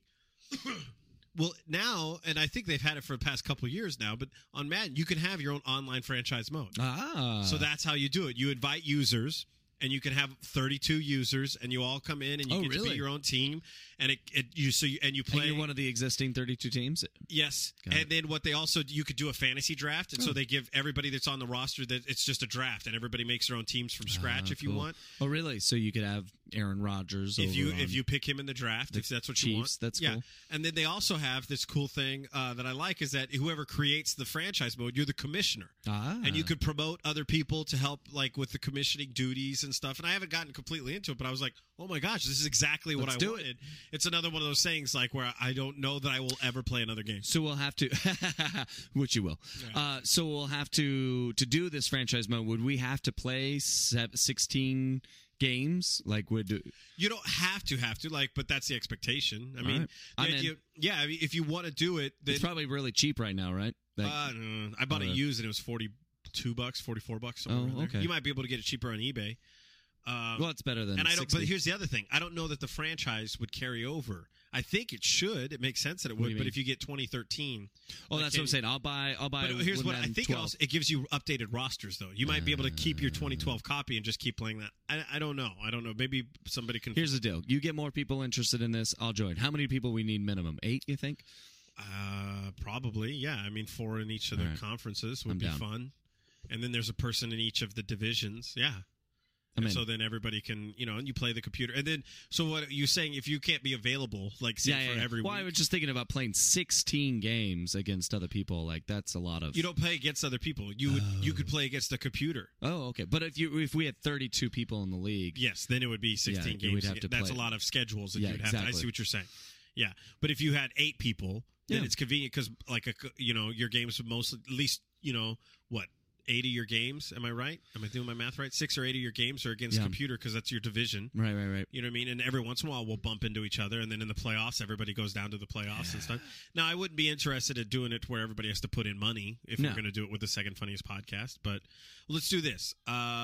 Well, now, and I think they've had it for the past couple of years now, but on Madden, you can have your own online franchise mode. Ah. So that's how you do it. You invite users, and you can have thirty-two users, and you all come in, and you Oh, get to really? be your own team, and it, it you so you, and you And play. you're one of the existing thirty-two teams. Yes, Got and it. then what they also you could do a fantasy draft, and so Oh. they give everybody that's on the roster that it's just a draft, and everybody makes their own teams from scratch Ah, if you cool. want. Oh, really? So you could have Aaron Rodgers. If over you on if you pick him in the draft, the if that's what you want, Chiefs, that's yeah. cool. And then they also have this cool thing uh, that I like is that whoever creates the franchise mode, you're the commissioner, Ah. and you could promote other people to help like with the commissioning duties and stuff. And I haven't gotten completely into it, but I was like, oh my gosh, this is exactly what Let's I do it. wanted. It's another one of those things like where I don't know that I will ever play another game. So we'll have to, which you will. Yeah. Uh, so we'll have to to do this franchise mode. Would we have to play sev- sixteen games? Like would You don't have to have to like, but that's the expectation. I All mean, right. the I'm in. idea, yeah. I mean, if you want to do it, then it's probably really cheap right now, right? Like, uh, no, I bought Oh, it really? used and it was forty-two bucks, forty-four bucks. Somewhere Oh, around there. okay. You might be able to get it cheaper on eBay. Uh, well, it's better than. and I don't. sixty. But here's the other thing: I don't know that the franchise would carry over. I think it should. It makes sense that it What do would. you but mean? if you get twenty thirteen, oh, like, that's what I'm can- saying. I'll buy. I'll buy. But here's what I Madden think. It, twelve. also, it gives you updated rosters, though. You might be able to keep your twenty twelve copy and just keep playing that. I, I don't know. I don't know. Maybe somebody can. Here's the deal: you get more people interested in this, I'll join. How many people we need minimum? Eight, you think? Uh, probably, yeah. I mean, four in each of the All right. conferences would I'm be down. fun, and then there's a person in each of the divisions. Yeah, I'm and in. so then everybody can, you know, and you play the computer, and then so what you saying? If you can't be available, like say yeah, yeah, for yeah. every Well, I week, was just thinking about playing sixteen games against other people. Like that's a lot of. you don't play against other people. You would you could play against the computer. Oh, okay. But if you if we had thirty-two people in the league, Yes, then it would be sixteen Yeah, games. we'd have to That's play. a lot of schedules that Yeah, you'd have to. I exactly. see what you're saying. Yeah, but if you had eight people, then Yeah. it's convenient because, like, a, you know, your games would mostly, at least, you know, what, eight of your games? Am I right? Am I doing my math right? Six or eight of your games are against Yeah. computer because that's your division. right, right, right. You know what I mean? And every once in a while, we'll bump into each other, and then in the playoffs, everybody goes down to the playoffs and stuff. Now, I wouldn't be interested in doing it where everybody has to put in money if No. we're going to do it with the Second Funniest Podcast. But let's do this.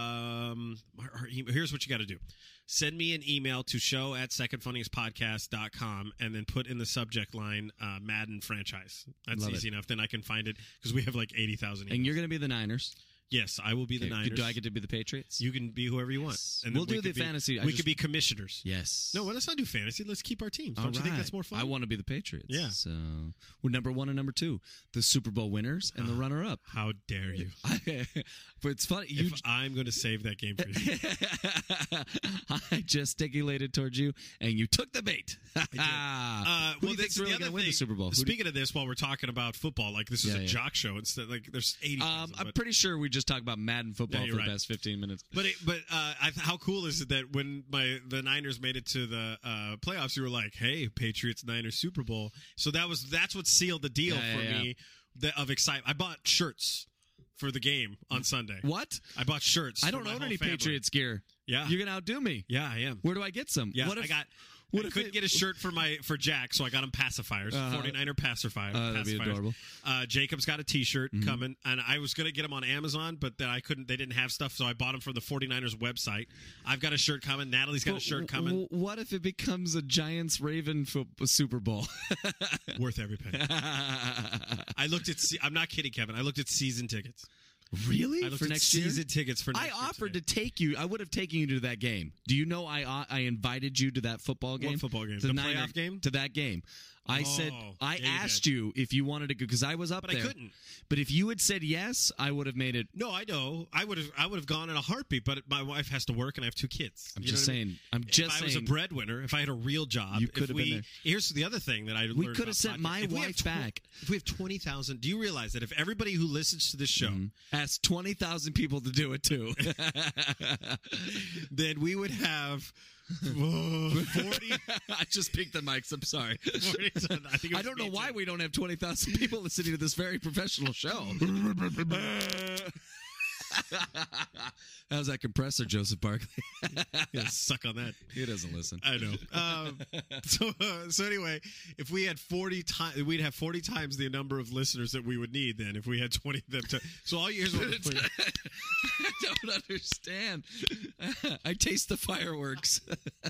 Um, our- our e- here's what you got to do. Send me an email to show at second funniest podcast dot com and then put in the subject line uh, Madden franchise. That's Love easy enough. Then I can find it because we have like eighty thousand emails. And you're going to be the Niners. Yes, I will be the Okay, Niners. Do I get to be the Patriots? You can be whoever you want. Yes. And We'll then do the could be- fantasy. I We just- could be commissioners. Yes. No, well, let's not do fantasy. Let's keep our teams. All Don't you think right. that's more fun? I want to be the Patriots. Yeah. So we're number one and number two, the Super Bowl winners and the runner-up. How dare you? But it's funny. You, If I'm going to save that game for you. I gesticulated towards you, and you took the bait. Uh, Who do well, you that's think's the really other going to win the thing. Super Bowl? Who do- Speaking of this, while we're talking about football, like this is Yeah, a yeah. jock show. Instead, like there's eighty. Um, I'm pretty sure we just talked about Madden football Yeah, for you're the right. past fifteen minutes. But it, but uh, I, how cool is it that when my the Niners made it to the uh, playoffs, you were like, "Hey, Patriots Niners Super Bowl." So that was that's what sealed the deal Yeah, for yeah, me that, of excitement. I bought shirts for the game on Sunday. What? I bought shirts. I for don't my own whole any family. Patriots gear. Yeah, You're going to outdo me. yeah, I am. Where do I get some? Yeah, what if, I got. what I if couldn't it- get a shirt for my for Jack, so I got him pacifiers, Uh-huh. forty-niner pacifier. Uh, that'd be pacifiers. adorable. Uh, Jacob's got a T-shirt Mhm. coming, and I was gonna get them on Amazon, but then I couldn't. They didn't have stuff, so I bought them from the forty-niners website. I've got a shirt coming. Natalie's got a But shirt w- coming. w- What if it becomes a Giants Raven fo- Super Bowl? Worth every penny. I looked at. Se- I'm not kidding, Kevin. I looked at season tickets. Really? I looked For at next year? season tickets for. Next I year offered today. to take you. I would have taken you to that game. Do you know I I invited you to that football game? What football game? The The Niner- playoff game? To that game. I Oh, said I yeah, you asked did. you if you wanted to go because I was up But there. I couldn't. But if you had said yes, I would have made it. No, I know. I would have. I would have gone in a heartbeat. But my wife has to work, and I have two kids. I'm You know just what I mean? saying. I'm just if I saying. was a breadwinner, if I had a real job, You if could have been we, there. Here's the other thing that I We learned could about have sent podcasts. my If we have wife tw- back. If we have twenty thousand, do you realize that if everybody who listens to this show, Mhm. Asked twenty thousand people to do it too. then we would have whoa, forty. I just peeked the mics. I'm sorry. forty I, think it I was don't know me why too. we don't have twenty thousand people listening to this very professional show. How's that compressor, Joseph Barkley? Yeah, suck on that. He doesn't listen. I know. Um, so, uh, so anyway, if we had forty times, we'd have forty times the number of listeners that we would need. Then, if we had twenty of them, to, so all years. I don't understand. I taste the fireworks.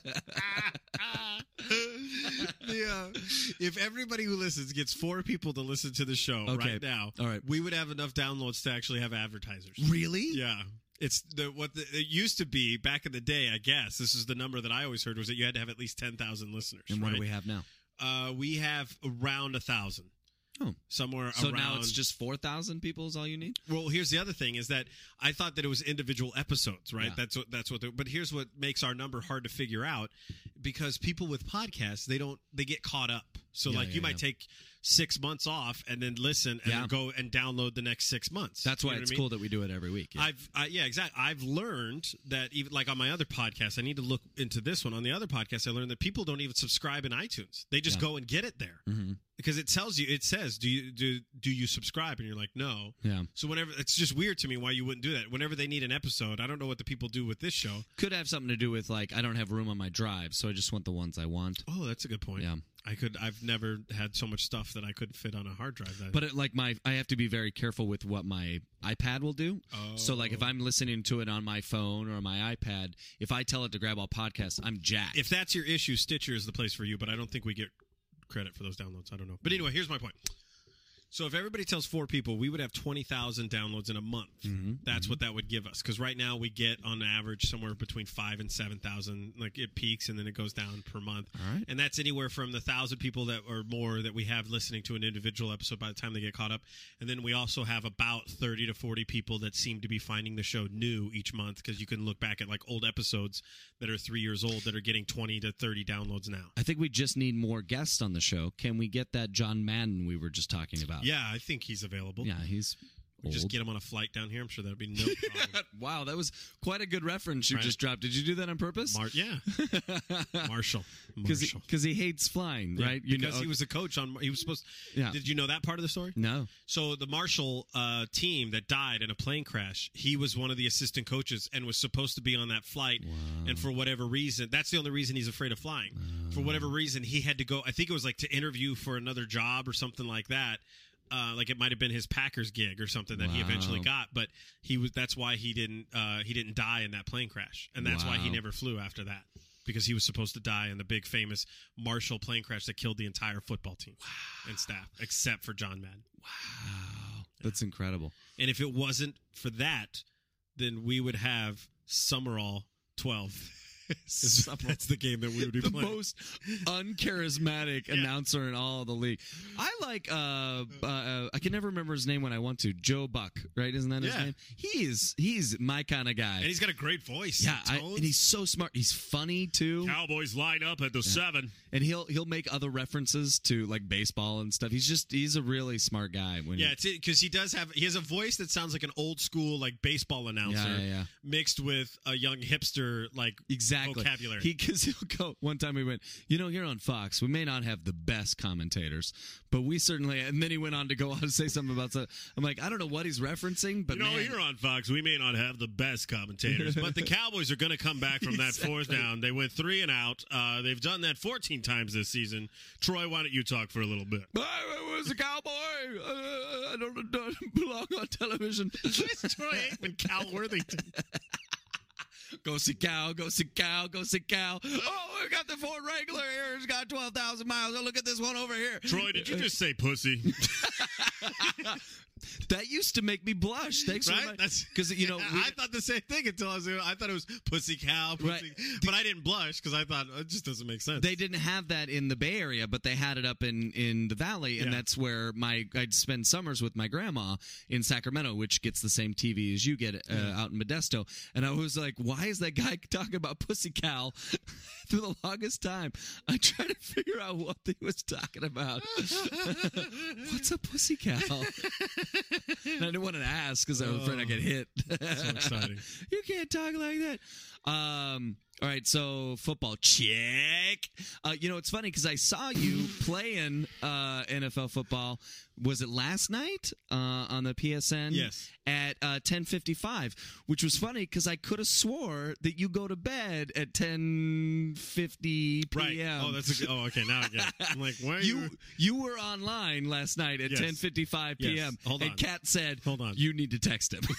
the, uh, if everybody who listens gets four people to listen to the show Okay. right now, All right. we would have enough downloads to actually have advertisers. Really? Yeah. It's the what the, it used to be back in the day. I guess this is the number that I always heard was that you had to have at least ten thousand listeners. And what right? do we have now? Uh, we have around a thousand. Oh. Somewhere So around. now it's just four thousand people is all you need? Well, here's the other thing: is that I thought that it was individual episodes, right? Yeah. That's what that's what. The, but here's what makes our number hard to figure out, because people with podcasts they don't they get caught up. So Yeah, like yeah, you might yeah. take six months off and then listen and Yeah. then go and download the next six months. That's You why know what it's I mean? cool that we do it every week. Yeah. I've I, yeah, exactly. I've learned that even like on my other podcast, I need to look into this one. On the other podcast, I learned that people don't even subscribe in iTunes; they just Yeah. go and get it there Mhm. because it tells you. It says, "Do you do do you subscribe?" And you're like, "No." Yeah. So whenever it's just weird to me why you wouldn't do that. Whenever they need an episode, I don't know what the people do with this show. Could have something to do with like I don't have room on my drive, so I just want the ones I want. Oh, that's a good point. Yeah. I could. I've never had so much stuff that I couldn't fit on a hard drive. That, But it, like my, I have to be very careful with what my iPad will do. oh. So like if I'm listening to it on my phone or on my iPad, if I tell it to grab all podcasts, I'm jacked. if that's your issue, Stitcher is the place for you. But I don't think we get credit for those downloads. I don't know. But anyway, here's my point. So if everybody tells four people, we would have twenty thousand downloads in a month. Mhm, That's what that would give us. Because right now we get on average somewhere between five and seven thousand. Like it peaks and then it goes down per month. All right. And that's anywhere from the thousand people that or more that we have listening to an individual episode by the time they get caught up. And then we also have about thirty to forty people that seem to be finding the show new each month, because you can look back at like old episodes that are three years old that are getting twenty to thirty downloads now. I think we just need more guests on the show. Can we get that John Madden we were just talking about? Yeah, I think he's available. Yeah, he's We old. just get him on a flight down here. I'm sure that'd be no problem. Wow, that was quite a good reference you Right. just dropped. Did you do that on purpose? Mar- yeah, Marshall. Because Marshall. he, he hates flying, Yeah, right? because know, he was a coach on. He was supposed. Yeah. Did you know that part of the story? No. So the Marshall uh, team that died in a plane crash, he was one of the assistant coaches and was supposed to be on that flight. Wow. And for whatever reason, that's the only reason he's afraid of flying. For whatever reason, he had to go. I think it was like to interview for another job or something like that. Uh, like it might have been his Packers gig or something that he eventually Wow. got, but he was. That's why he didn't. Uh, he didn't die in that plane crash, and that's why he Wow. never flew after that, because he was supposed to die in the big famous Marshall plane crash that killed the entire football team and staff, except for John Madden. Wow. That's incredible. And if it wasn't for that, then we would have Summerall twelve. That's the game that we would be the playing. most uncharismatic Yeah. announcer in all of the league. I like, uh, uh, I can never remember his name when I want to. Joe Buck, right? Isn't that his Yeah. name? He's he's my kind of guy. And he's got a great voice. yeah, and I, tones. and he's so smart. He's funny too, Cowboys line up at the seven. and he'll he'll make other references to like baseball and stuff. He's just he's a really smart guy. When Yeah, he, it's because he does have he has a voice that sounds like an old school like baseball announcer yeah, yeah, yeah. mixed with a young hipster like Exactly. vocabulary. He because he'll go. One time we went, you know, here on Fox, we may not have the best commentators, but we certainly. And then he went on to go on to say something about. So I'm like, I don't know what he's referencing, but you know, man, here on Fox, we may not have the best commentators, but the Cowboys are going to come back from that Exactly. fourth down. They went three and out. Uh, they've done that fourteen times this season. Troy, why don't you talk for a little bit? I was a cowboy. Uh, I don't, don't belong on television. It's Troy Aikman, Cal Worthington. Go see Cal, go see Cal, go see Cal. Oh, we got the Ford Wrangler here. It's got twelve thousand miles. Oh, look at this one over here. Troy, did you just say pussy? That used to make me blush. Thanks Right? for That's because you know we, I thought the same thing until I was. I thought it was pussy cow, pussy, Right. but I didn't blush because I thought it just doesn't make sense. they didn't have that in the Bay Area, but they had it up in, in the Valley, and Yeah. that's where my I'd spend summers with my grandma in Sacramento, which gets the same T V as you get uh, out in Modesto. And I was like, why is that guy talking about pussy cow for the longest time? I tried to figure out what he was talking about. What's a pussy cow? And I didn't want to ask because I was afraid I'd get hit. So exciting. You can't talk like that. Um, all right, so football check. Uh, you know, it's funny because I saw you playing uh, N F L football. Was it last night uh, on the P S N? Yes. At uh, ten fifty-five, which was funny because I could have swore that you go to bed at ten fifty p.m. Right. Oh, that's a, oh, okay. Now I get it. I'm like, why are you? You you were online last night at Yes. ten fifty-five p.m. Yes. Hold and on. Kat said, Hold on. you need to text him."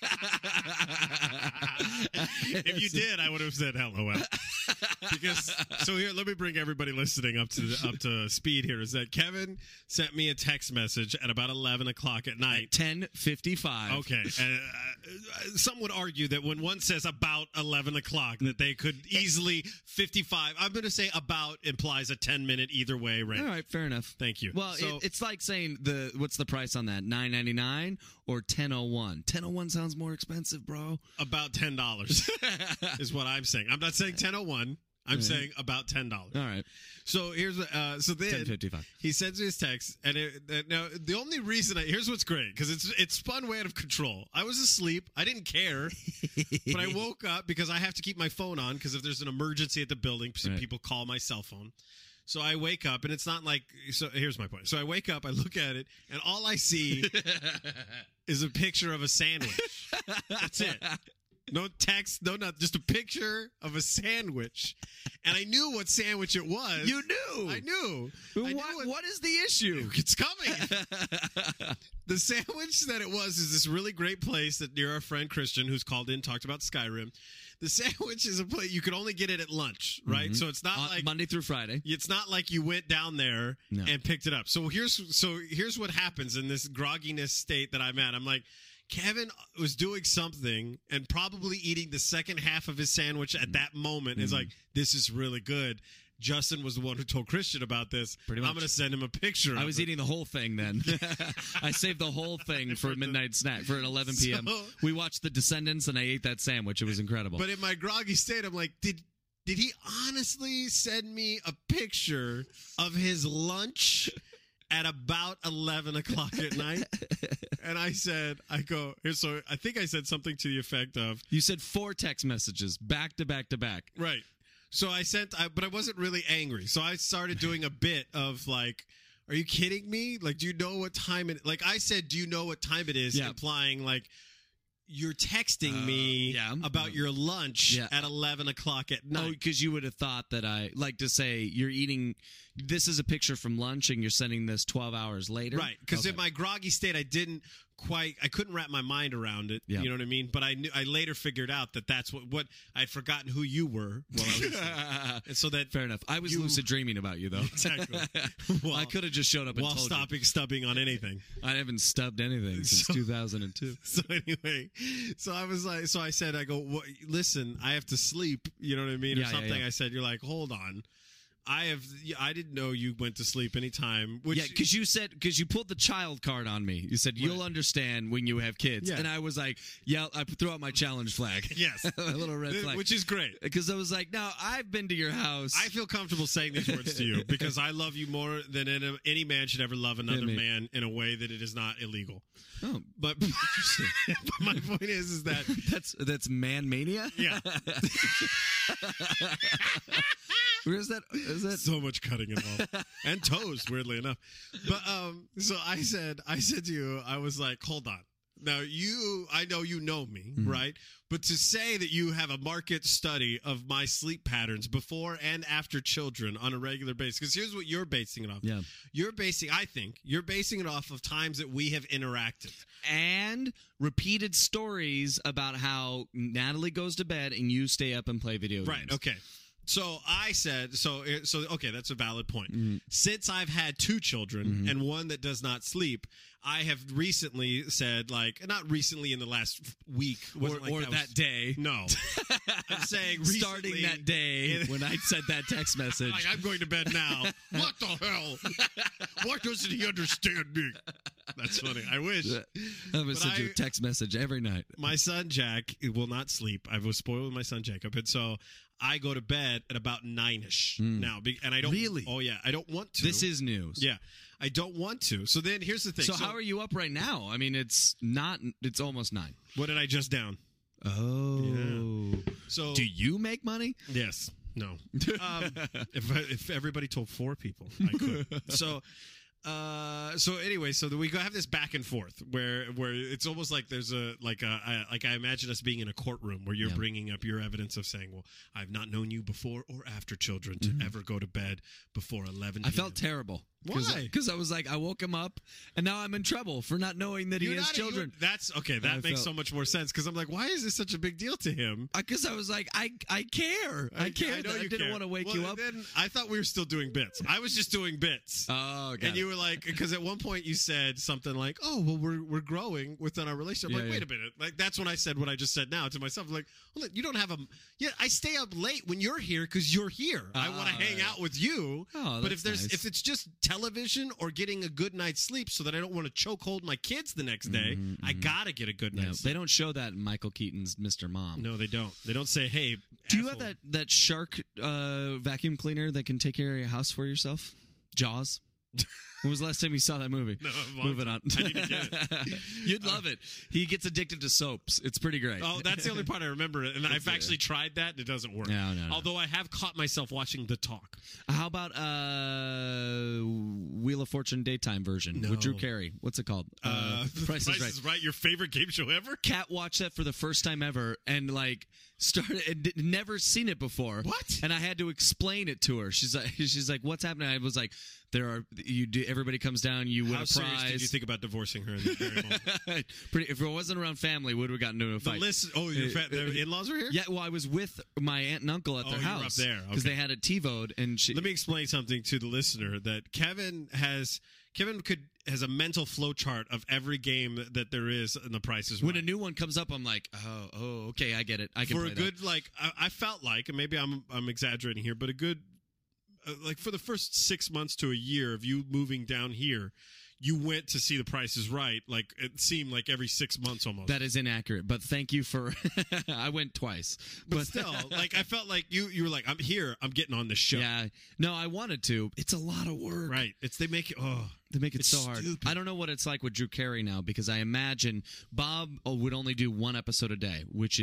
If you did, I would have said hello. Because so here, let me bring everybody listening up to the, up to speed. Here is that Kevin sent me a text message at about eleven o'clock at night. ten fifty-five. Okay, and uh, some would argue that when one says about eleven o'clock, that they could easily fifty-five. I'm going to say about implies a ten minute either way range. All right, fair enough. Thank you. Well, So- it, it's like saying the what's the price on that? nine ninety-nine or ten oh one? ten oh one sounds more expensive, bro. About ten dollars is what I'm saying. I'm not saying ten oh one. I'm saying about ten dollars. All right, So here's uh, so then ten fifty-five. he sends me his text, and it, uh, now the only reason I here's what's great because it's it's spun way out of control. I was asleep, I didn't care, but I woke up because I have to keep my phone on because if there's an emergency at the building, Right. people call my cell phone. So I wake up, and it's not like so. Here's my point. So I wake up, I look at it, and all I see is a picture of a sandwich. That's it. No text, no not just a picture of a sandwich, and I knew what sandwich it was. You knew. I knew. What, I knew it- what is the issue? It's coming. The sandwich that it was is this really great place that near our friend Christian, who's called in, talked about Skyrim. The sandwich is a place you could only get it at lunch, right? Mhm. So it's not On like Monday through Friday. it's not like you went down there No. and picked it up. So here's so here's what happens in this grogginess state that I'm at. I'm like, Kevin was doing something and probably eating the second half of his sandwich at that moment. Mm-hmm. Is like, this is really good. Justin was the one who told Christian about this. Pretty I'm much. going to send him a picture. I of was it. eating the whole thing then. I saved the whole thing for a midnight snack for an eleven p.m. So- we watched The Descendants, and I ate that sandwich. It was incredible. But in my groggy state, I'm like, did did he honestly send me a picture of his lunch at about eleven o'clock at night? And I said, I go, here, so I think I said something to the effect of, You said four text messages back to back to back. right. So I sent, I, but I wasn't really angry. So I started doing a bit of like, are you kidding me? Like, do you know what time it, like I said, do you know what time it is? Yeah. Implying like, you're texting Uh, me yeah. about your lunch Yeah. at eleven o'clock at night. Oh, because you would have thought that I like to say you're eating this is a picture from lunch, and you're sending this twelve hours later, Right, because okay. in my groggy state, I didn't quite, I couldn't wrap my mind around it. Yeah. You know what I mean? But I knew, I later figured out that that's what, what I'd forgotten who you were. While I was and so that Fair enough. I was you- lucid dreaming about you, though. Exactly. Well, I could have just showed up and while told stopping stubbing on anything. you. I haven't stubbed anything since So- two thousand two. So anyway, so I was like, so I said, I go, well, listen, I have to sleep. You know what I mean, or Yeah, yeah, something. yeah. I said, you're like, hold on. I have. I didn't know you went to sleep anytime. Which, Yeah, because you said because you pulled the child card on me. You said you'll Right. understand when you have kids, Yeah. and I was like, yeah, I threw out my challenge flag. Yes. a little red flag, which is great. because I was like, no, I've been to your house. I feel comfortable saying these words to you because I love you more than any, any man should ever love another me. man in a way that it is not illegal. oh, But, but my point is, is that that's that's man mania. yeah, Where is that? Is that? so much cutting involved and toes, weirdly enough. But um, so I said, I said to you, I was like, hold on. Now you, I know you know me, Mm-hmm. right? But to say that you have a market study of my sleep patterns before and after children on a regular basis, because here's what you're basing it off. Yeah. You're basing, I think, you're basing it off of times that we have interacted. And repeated stories about how Natalie goes to bed and you stay up and play video games. Right. Okay. So I said, so so okay, that's a valid point. Mm-hmm. Since I've had two children and one that does not sleep, I have recently said, like, not recently in the last week, Or, wasn't like or that, that was- day. No, I'm saying Starting recently- that day when I sent that text message. Like, I'm going to bed now. What the hell? Why doesn't he understand me? That's funny. I wish. I'm going to But send you a I- text message every night. My son Jack will not sleep. I was spoiled with my son Jacob, and so I go to bed at about nine ish now. be- And I don't Really? Oh yeah, I don't want to. This is news. yeah, I don't want to. So then here's the thing. So, how are you up right now? I mean, it's not. It's almost nine. What did I just down? Oh. So Do you make money? yes, no. Um, if I, if everybody told four people, I could. so. Uh, so anyway, so we go have this back and forth where where it's almost like there's a like a I, like I imagine us being in a courtroom where you're Yeah. bringing up your evidence of saying, well, I've not known you before or after children to ever go to bed before eleven. I felt terrible. Why? Because I was like, I woke him up, and now I'm in trouble for not knowing that he You're has not- children. you're- That's okay. That I makes felt- so much more sense because I'm like, why is this such a big deal to him? Because I was like, I I care. I, care. know that I you didn't care. want to wake Well, you up. Then I thought we were still doing bits. I was just doing bits. Oh, got and it. you were like, because at one point you said something like, "Oh, well, we're we're growing within our relationship." I'm Yeah, like, wait yeah. a minute, like that's when I said what I just said now to myself. I'm like, well, you don't have a, yeah, I stay up late when you're here because you're here. I want to Ah, hang right. out with you. Oh, but if that's there's nice. if it's just television or getting a good night's sleep, so that I don't want to choke hold my kids the next day, I gotta get a good Yeah, night's they sleep. don't show that in Michael Keaton's Mister Mom. No, they don't. They don't say, "Hey, Do you have asshole." that, that shark uh, vacuum cleaner that can take care of your house for yourself? Jaws? When was the last time you saw that movie? No, a long Moving on. time. I need to get it. You'd love it. He gets addicted to soaps. It's pretty great. Oh, that's the only part I remember. And I've it. actually tried that, and it doesn't work. No, no, no. Although I have caught myself watching The Talk. How about uh, Wheel of Fortune daytime version No. with Drew Carey? What's it called? Uh, Price, Price is Right. is Right, your favorite game show ever? Kat watched that for the first time ever and like started and d- never seen it before. What? And I had to explain it to her. She's like, she's like, what's happening? I was like, there are you do. Everybody comes down. You win How a serious prize. did you think about divorcing her in that very moment? Pretty, if it wasn't around family, would have gotten into a The fight. list. Oh, your fa- Uh, their in-laws were here. Yeah, well, I was with my aunt and uncle at Oh, their you were up house there. because Okay. they had a TiVoed, and she. Let me explain something to the listener that Kevin has. Kevin could has a mental flow chart of every game that there is in The Price is when Right. a new one comes up, I'm like, oh, oh, okay, I get it. I can for play a that. good like I, I felt like, and maybe I'm I'm exaggerating here, but a good uh, like for the first six months to a year of you moving down here, you went to see The Price is Right. Like it seemed like every six months almost. That is inaccurate, but thank you for. I went twice, but still, like I felt like you you were like, I'm here, I'm getting on this show. yeah, no, I wanted to. It's a lot of work, Right. It's they make it oh They make it It's so hard. stupid. I don't know what it's like with Drew Carey now because I imagine Bob oh, would only do one episode a day, which is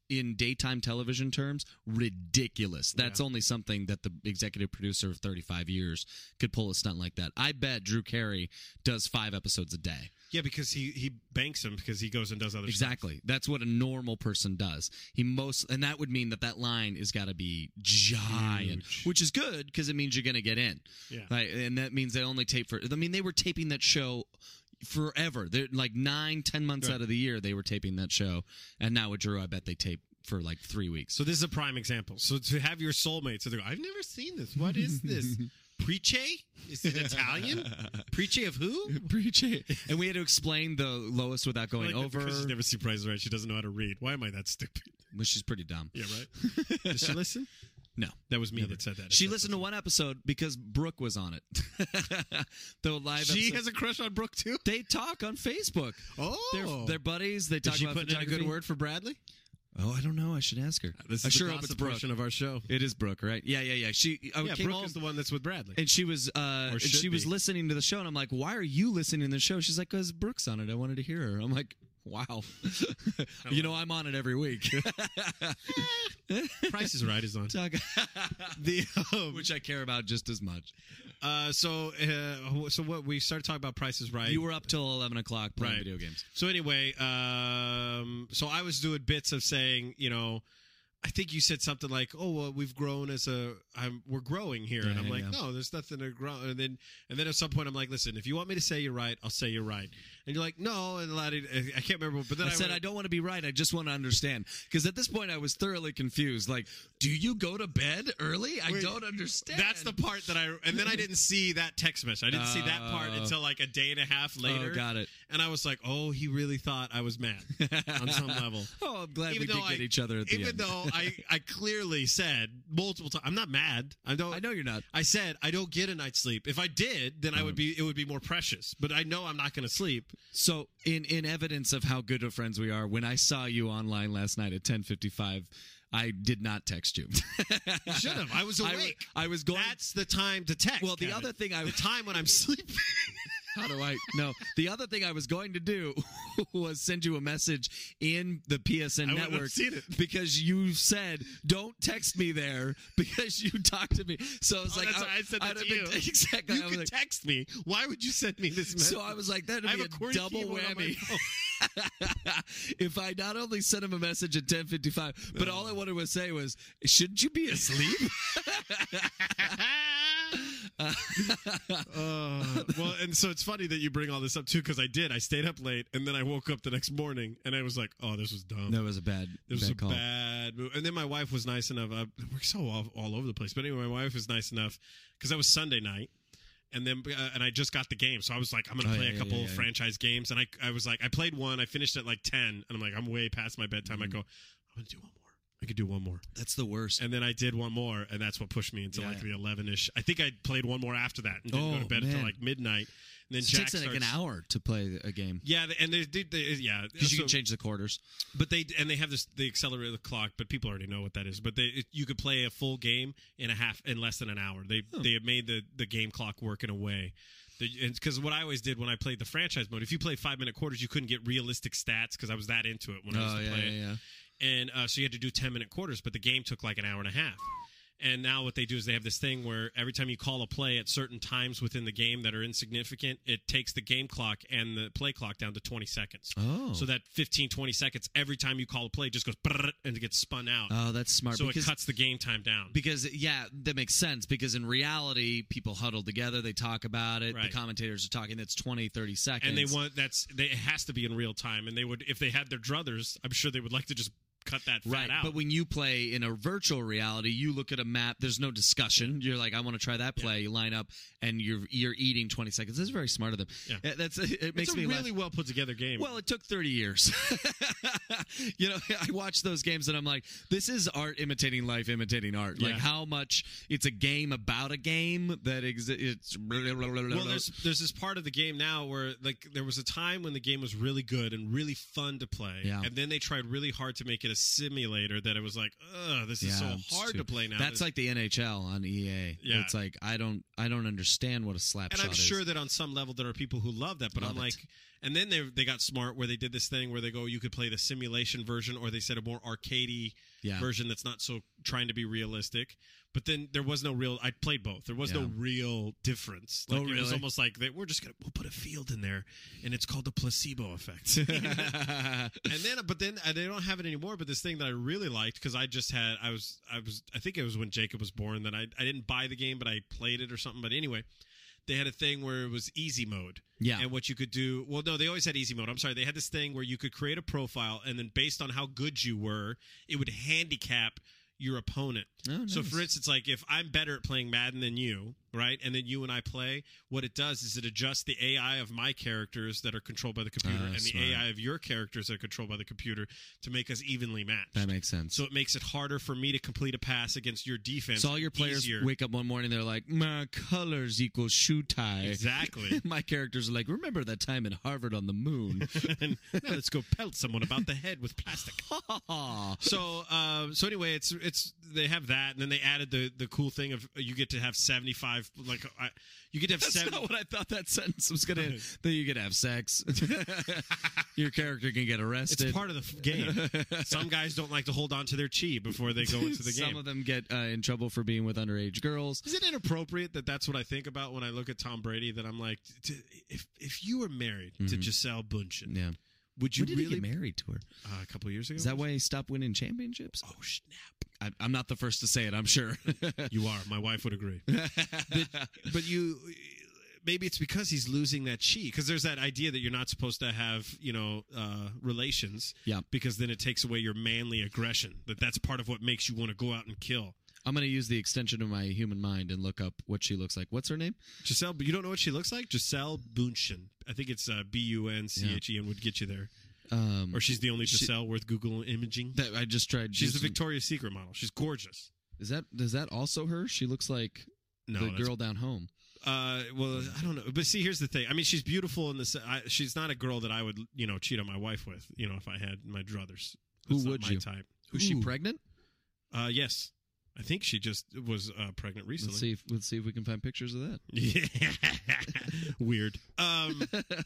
in daytime television terms, ridiculous. That's Yeah. only something that the executive producer of thirty-five years could pull a stunt like that. I bet Drew Carey does five episodes a day. Yeah, because he, he banks them because he goes and does other Exactly. stuff. That's what a normal person does. He most, and that would mean that that line has got to be giant, Huge. which is good because it means you're going to get in. Yeah. Right? And that means they only tape for. I mean, they were taping that show forever. They're like nine, ten months Right. out of the year they were taping that show, and now with Drew, I bet they tape for like three weeks. So this is a prime example. So to have your soulmate, so they go, I've never seen this. What is this? Preche? Is it Italian? Preche of who? Preach it. And we had to explain the Lois without going Like that over. because she's never seen Price is Right. She doesn't know how to read. Why am I that stupid? Well, she's pretty dumb. Yeah, right. Does she listen? No. That was me Never. that said that. She listened to one episode because Brooke was on it. The live She episode. has a crush on Brooke too. They talk on Facebook. Oh, They're, they're buddies. They Did talk she about put in a good photography. word for Bradley? Oh, I don't know. I should ask her. This I is sure the hope it's gossip Brooke. portion of our show. It is Brooke, right? Yeah, yeah, yeah. She I Yeah, came Brooke home is the one that's with Bradley. and she was uh, Or and should she was be. listening to the show, and I'm like, "Why are you listening to the show?" She's like, "Cause Brooke's on it. I wanted to hear her." I'm like, "Wow, you know, I'm on it every week." Price is Right is on. Talk- The um, Which I care about just as much. uh, so uh, so what we started talking about Price is Right. You were up till eleven o'clock playing Right. video games. So anyway, um, so I was doing bits of saying, you know, I think you said something like, "Oh, well, we've grown as a, I'm, we're growing here," and Yeah, I'm like, yeah. "No, there's nothing to grow." And then, and then at some point, I'm like, "Listen, if you want me to say you're right, I'll say you're right." And you're like, "No," and a lot of, I can't remember, but then I I, said, went, I don't want to be right. I just want to understand. Because at this point, I was thoroughly confused. Like, do you go to bed early? I Wait, don't understand. That's the part that I, and then I didn't see that text message. I didn't see that part Oh. until like a day and a half later. Oh, got it. And I was like, "Oh, he really thought I was mad on some level." Oh, I'm glad Even we did though get I- each other at the Even end. though I, I clearly said multiple times, I'm not mad. I don't. I know you're not. I said I don't get a night's sleep. If I did, then I Um, would be. It would be more precious. But I know I'm not going to sleep. So, in, in evidence of how good of friends we are, when I saw you online last night at ten fifty-five, I did not text you. You should have. I was I wa- awake. I was going. That's the time to text. Well, the Kevin. other thing I the time when I'm sleeping. How do I? No. The other thing I was going to do was send you a message in the P S N I wouldn't have network seen it. because you said, "Don't text me there," because you talked to me. So it's Oh, like that's why I said that I'd to have been- you. exactly. You I was could like, text me. Why would you send me this message? so I was like, that'd I be have a, a QWERTY double keyboard on my whammy. phone. If I not only sent him a message at ten fifty-five, but all I wanted to say was, "Shouldn't you be asleep?" Uh, well, and so it's funny that you bring all this up too, because I did. I stayed up late, and then I woke up the next morning, and I was like, "Oh, this was dumb. That was a bad, This was bad a call. bad move." And then my wife was nice enough. Uh, we're so all, all over the place, but anyway, my wife was nice enough because that was Sunday night, and then uh, and I just got the game, so I was like, "I'm gonna Oh, play yeah, a yeah, couple yeah, of yeah. franchise games," and I I was like, I played one. I finished at like ten, and I'm like, I'm way past my bedtime. Mm-hmm. I go, I'm gonna do one more. I could do one more. That's the worst. And then I did one more, and that's what pushed me into Yeah, like yeah. the eleven-ish. I think I played one more after that and didn't go Oh, to bed until man. like midnight. And then It Jack takes like starts, an hour to play a game Yeah, and they did. They, yeah, because you so- can change the quarters. But they and they have this the accelerated clock, but people already know what that is. But they it, you could play a full game in a half in less than an hour. They Oh. they have made the the game clock work in a way. Because what I always did when I played the franchise mode, if you played five minute quarters, you couldn't get realistic stats because I was that into it when I was Oh to yeah, play yeah, it. yeah. And uh, so you had to do ten minute quarters, but the game took like an hour and a half. And now what they do is they have this thing where every time you call a play at certain times within the game that are insignificant, it takes the game clock and the play clock down to twenty seconds. Oh, So that fifteen, twenty seconds, every time you call a play, just goes brrrt, and it gets spun out. oh, that's smart. so because, it cuts the game time down. because yeah, that makes sense. Because in reality, people huddle together, they talk about it. Right. The commentators are talking. That's twenty, thirty seconds. And they want that's they, it has to be in real time. And they would if they had their druthers, I'm sure they would like to just cut that fat right. out. But when you play in a virtual reality, you look at a map. There's no discussion. You're like, I want to try that play. You line up, and you're you're eating twenty seconds. This is very smart of them. Yeah. Uh, That's it. it's Makes a me laugh. really well put together game. Well, it took thirty years. You know, I watch those games and I'm like, this is art imitating life, imitating art. Like Yeah. how much it's a game about a game that exists. Well, there's there's this part of the game now where like there was a time when the game was really good and really fun to play, Yeah. and then they tried really hard to make it a simulator that it was like, ugh, this is Yeah, so it's hard too- to play now. That's This- like the N H L on E A. Yeah. It's like I don't I don't understand what a slap and shot I'm is. sure that on some level there are people who love that, but Love I'm it. like, And then they they got smart where they did this thing where they go, you could play the simulation version, or they said a more arcadey Yeah. version that's not so trying to be realistic. But then there was no real. I played both. There was Yeah. no real difference. Like, Oh, It was really? almost like they, we're just gonna we'll put a field in there, and it's called the placebo effect. And then, but then uh, they don't have it anymore. But this thing that I really liked, because I just had, I was, I was, I think it was when Jacob was born that I, I didn't buy the game, but I played it or something. But anyway, they had a thing where it was easy mode. Yeah. And what you could do, well, no, they always had easy mode. I'm sorry. They had this thing where you could create a profile, and then based on how good you were, it would handicap your opponent. Oh, So, nice. for instance, like if I'm better at playing Madden than you, right, and then you and I play, what it does is it adjusts the A I of my characters that are controlled by the computer Ah, and smart. the A I of your characters that are controlled by the computer to make us evenly matched. That makes sense. So it makes it harder for me to complete a pass against your defense. So all your players easier. wake up one morning, they're like, my colors equal shoe tie. Exactly. My characters are like, remember that time in Harvard on the moon? And now let's go pelt someone about the head with plastic. So, uh, so anyway, it's it's they have that, and then they added the the cool thing of you get to have seventy-five, like uh, you get to have That's seven. not what I thought that sentence was going to. That you could have sex. Your character can get arrested. It's part of the f- game. Some guys don't like to hold on to their chi before they go into the game. Some of them get uh, in trouble for being with underage girls. Is it inappropriate that that's what I think about when I look at Tom Brady? That I'm like, t- if if you were married to Giselle Bundchen, Yeah. would you When did really he get married to her? Uh, a couple of years ago? Is that why he stopped winning championships? Oh snap! I, I'm not the first to say it, I'm sure. You are. My wife would agree. but, but you, maybe it's because he's losing that chi. Because there's that idea that you're not supposed to have, you know, uh, relations. Yeah. Because then it takes away your manly aggression. That that's part of what makes you want to go out and kill. I'm going to use the extension of my human mind and look up what she looks like. What's her name? Giselle, but you don't know what she looks like? Giselle Bundchen. I think it's uh, B U N C H E N would get you there. Um, Or she's the only she- Giselle worth Google imaging. that I just tried. She's the using- Victoria's Secret model. She's gorgeous. Is that is that also her? She looks like No, the that's- girl down home. Uh, well, I don't know, but see, here's the thing. I mean, she's beautiful in this. I, she's not a girl that I would, you know, cheat on my wife with. You know, if I had my druthers. Who That's not would my you? Type. Was she Ooh. pregnant? Uh, yes, I think she just was uh, pregnant recently. Let's see. If, let's see if we can find pictures of that. Yeah, weird. Um,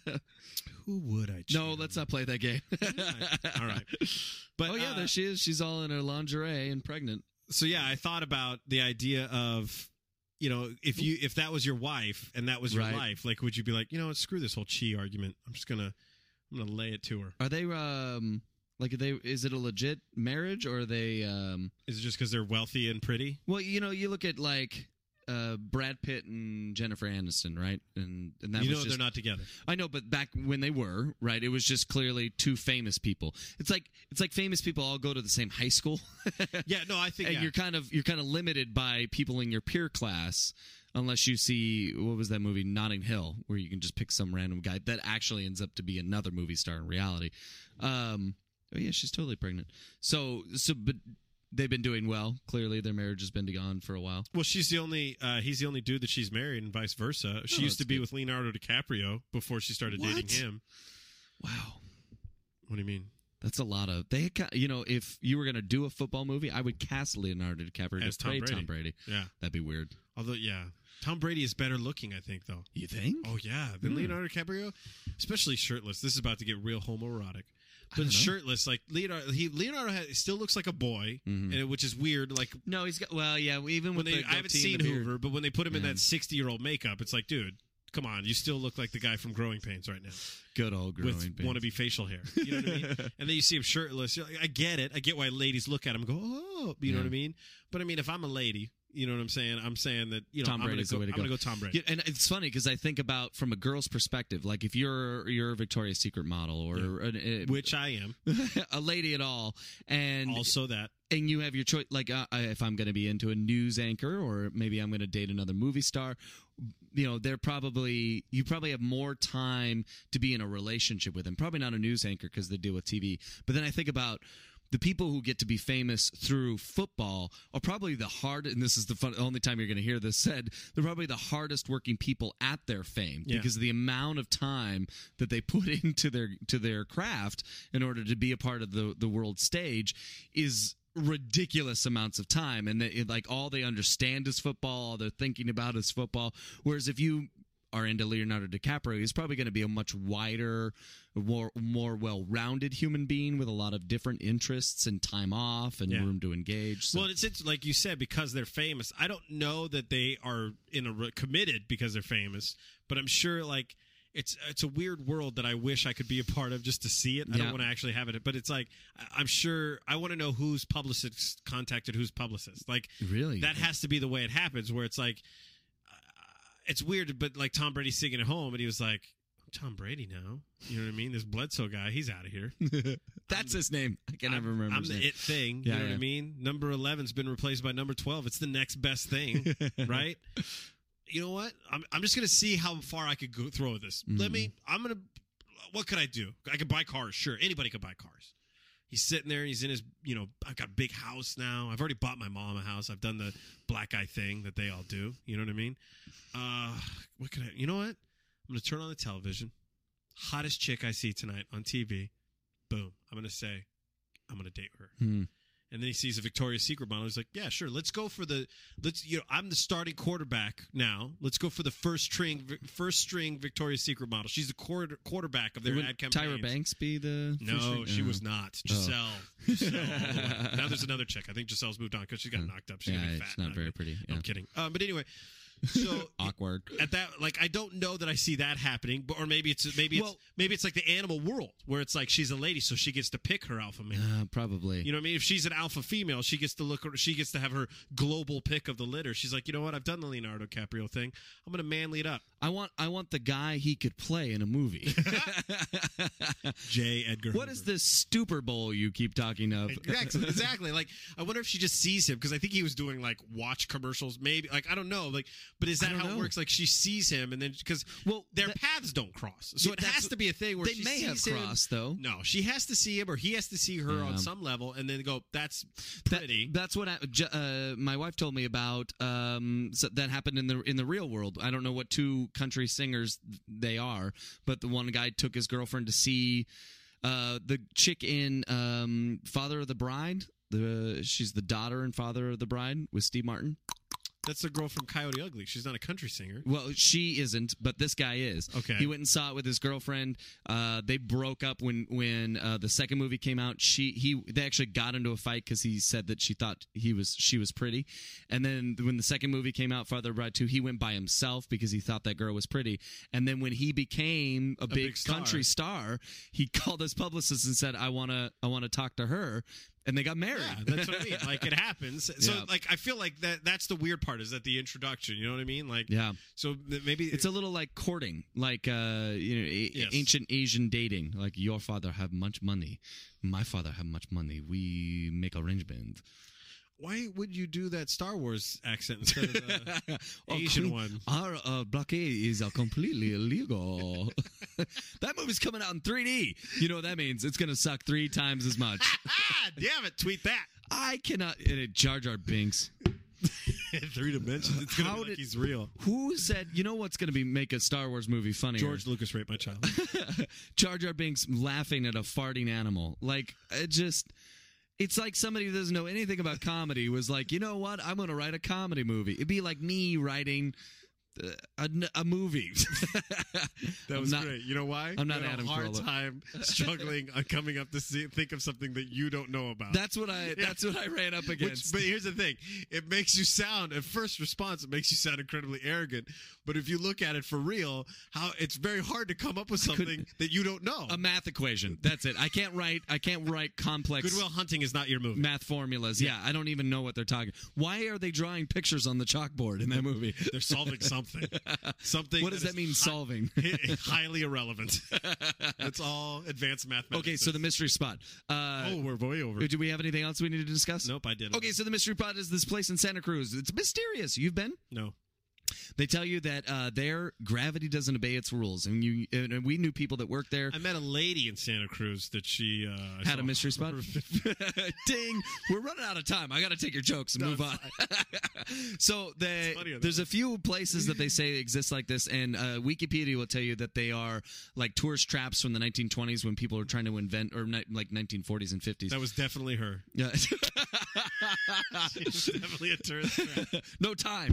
who would I? Cheat No, on? let's not play that game. All right, but oh yeah, uh, there she is. She's all in her lingerie and pregnant. so yeah, I thought about the idea of, you know, if you if that was your wife and that was your Right. life, like, would you be like, you know what, screw this whole chi argument. I'm just gonna I'm gonna lay it to her. Are they um like are they? Is it a legit marriage or are they um? Is it just because they're wealthy and pretty? Well, you know, you look at like uh Brad Pitt and Jennifer Aniston, right? And and that You was know just, they're not together. I know, but back when they were, right, it was just clearly two famous people. It's like it's like famous people all go to the same high school. Yeah, no, I think and yeah. you're kind of you're kind of limited by people in your peer class unless you see what was that movie Notting Hill where you can just pick some random guy that actually ends up to be another movie star in reality. Um, oh yeah, she's totally pregnant. So so but they've been doing well. Clearly, their marriage has been gone for a while. Well, she's the only uh, he's the only dude that she's married, and vice versa. She Oh, used to that's be good. with Leonardo DiCaprio before she started What? dating him. Wow. What do you mean? That's a lot of they. ca- You know, if you were going to do a football movie, I would cast Leonardo DiCaprio As to Tom play Brady. Tom Brady. Yeah. That'd be weird. Although, yeah, Tom Brady is better looking, I think, though. You think? Oh yeah, than Hmm. Leonardo DiCaprio, especially shirtless. This is about to get real homoerotic. I But don't know. shirtless, like Leonardo, he Leonardo ha still looks like a boy, Mhm. and which is weird. Like No, he's got. Well, yeah. Even when with they, the I haven't goatee seen and the beard. Hoover, but when they put him in Yeah. that sixty-year-old makeup, it's like, dude, come on, you still look like the guy from Growing Pains right now. Good old growing With pains. wannabe facial hair. You know what I mean? And then you see him shirtless. You're like, I get it. I get why ladies look at him and go, oh, you know Yeah. what I mean? But I mean, if I'm a lady, you know what I'm saying? I'm saying that, you know, Tom I'm Brady's gonna the way go, to I'm go. going to go Tom Brady. Yeah, and it's funny because I think about from a girl's perspective, like if you're you're a Victoria's Secret model or an, a, Which I am. a lady at all, and Also that. and you have your choice. Like uh, if I'm going to be into a news anchor, or maybe I'm going to date another movie star. You know, they're probably you probably have more time to be in a relationship with them. Probably not a news anchor because they deal with T V. But then I think about the people who get to be famous through football are probably the hard, and this is the fun, only time you're going to hear this said, they're probably the hardest working people at their fame Yeah. because the amount of time that they put into their to their craft in order to be a part of the the world stage is ridiculous amounts of time, and they, like all they understand is football, all they're thinking about is football. Whereas if you are into Leonardo DiCaprio, he's probably going to be a much wider, more more well-rounded human being with a lot of different interests and time off and Yeah. room to engage. So. Well, it's, it's like you said, because they're famous. I don't know that they are in a re- committed because they're famous, but I'm sure like it's it's a weird world that I wish I could be a part of just to see it. I Yeah. don't want to actually have it, but it's like I- I'm sure I want to know whose publicist contacted whose publicist. Like Really? that has to be the way it happens, where it's like uh, it's weird, but like Tom Brady's singing at home, and he was like, Tom Brady now. You know what I mean? This Bledsoe guy, he's out of here. That's his name. I can never I'm, remember I'm his the name. it thing. Yeah, you know yeah. what I mean? Number eleven's been replaced by number twelve. It's the next best thing, right? You know what? I'm I'm just gonna see how far I could go throw this. Mm-hmm. Let me. I'm gonna. What could I do? I could buy cars. Sure, anybody could buy cars. He's sitting there. He's in his. You know, I've got a big house now. I've already bought my mom a house. I've done the black eye thing that they all do. You know what I mean? Uh, what could I? You know what? I'm gonna turn on the television. Hottest chick I see tonight on T V. Boom. I'm going to say, I'm going to date her. Hmm. And then he sees a Victoria's Secret model. He's like, yeah, sure. Let's go for the, let's, you know, I'm the starting quarterback now. Let's go for the first string, first string Victoria's Secret model. She's the quarter, quarterback of their Would ad campaign. Tyra Banks be the... No, featuring- she Oh. was not. Giselle. Giselle all the way. Now there's another chick. I think Giselle's moved on because she got knocked up. She's Yeah, gonna be fat. it's not very pretty. No, I'm Yeah. kidding. Um, but anyway, so Awkward. at that, like, I don't know that I see that happening, but or maybe it's maybe it's Well- maybe it's like the animal world where it's like she's a lady, so she gets to pick her alpha male. Uh, probably. You know what I mean? If she's an alpha female, she gets to look. She gets to have her global pick of the litter. She's like, you know what? I've done the Leonardo DiCaprio thing. I'm gonna manly it up. I want I want the guy he could play in a movie. J. Edgar. What is this Stupor Bowl you keep talking of? Exactly. exactly. Like, I wonder if she just sees him because I think he was doing like watch commercials, maybe. Like, I don't know. Like, but is I that don't how know. it works? Like, she sees him, and then because Well, their that- paths don't cross, so Yeah, it that's has what- to be a thing where They she may have sees him. crossed, though. No, she has to see him, or he has to see her Yeah. on some level, and then go, "That's That- pretty." that's what I, ju- uh, my wife told me about. Um, so that happened in the in the real world. I don't know what two country singers they are, but the one guy took his girlfriend to see uh, the chick in um, Father of the Bride. The she's the daughter and father of the bride with Steve Martin. That's the girl from Coyote Ugly. She's not a country singer. Well, she isn't, but this guy is. Okay. He went and saw it with his girlfriend. Uh, they broke up when when uh, the second movie came out. She he they actually got into a fight because he said that she thought he was she was pretty, and then when the second movie came out, Father of the Bride two, he went by himself because he thought that girl was pretty. And then when he became a, big, big star. country star, he called his publicist and said, "I wanna I wanna talk to her." And they got married. Yeah, that's what I mean. Like, it happens. So, Yeah. like, I feel like that that's the weird part, is that the introduction. You know what I mean? Like, Yeah. so th- maybe It's a little like courting, like uh, you know, a- Yes. ancient Asian dating. Like your father have much money, my father have much money. We make arrangement. why would you do that Star Wars accent instead of the Oh, Asian cle- one? Our uh, blockade is uh, completely illegal. That movie's coming out in three D. You know what that means? It's gonna suck three times as much. Ah, damn it! Tweet that. I cannot. And it, Jar Jar Binks. In three dimensions. It's gonna How be like did- he's real. Who said? You know what's gonna be make a Star Wars movie funnier? George Lucas raped my child. Jar Jar Binks laughing at a farting animal. Like, it just, it's like somebody who doesn't know anything about comedy was like, you know what? I'm going to write a comedy movie. It'd be like me writing uh, a, a movie. That I'm was not- great. You know why? I'm not You had Adam a hard Carolla. time struggling on coming up to see, think of something that you don't know about. That's what I. That's what I ran up Which, against. but here's the thing: it makes you sound, at first response, it makes you sound incredibly arrogant. But if you look at it for real, how it's very hard to come up with something that you don't know. a math equation. That's it. I can't write. I can't write complex. Goodwill Hunting is not your movie. Math formulas. Yeah, I don't even know what they're talking. Why are they drawing pictures on the chalkboard in that movie? They're solving something. Something. What does that is mean, hi- solving? highly irrelevant. It's all advanced mathematics. Okay, so the mystery spot. Uh, Oh, we're way over. do we have anything else we need to discuss? Nope, I didn't. Okay, so the mystery spot is this place in Santa Cruz. It's mysterious. You've been? No. They tell you that uh, there gravity doesn't obey its rules, and you and we knew people that worked there. I met a lady in Santa Cruz that she uh, I Had saw- a mystery spot. Ding! We're running out of time. I got to take your jokes and No, move on. So they, funny on that there's a few places that they say exist like this, and uh, Wikipedia will tell you that they are like tourist traps from the nineteen twenties when people are trying to invent, or ni- like nineteen forties and fifties. That was definitely her. Yeah. It's definitely a tourist trap. No time.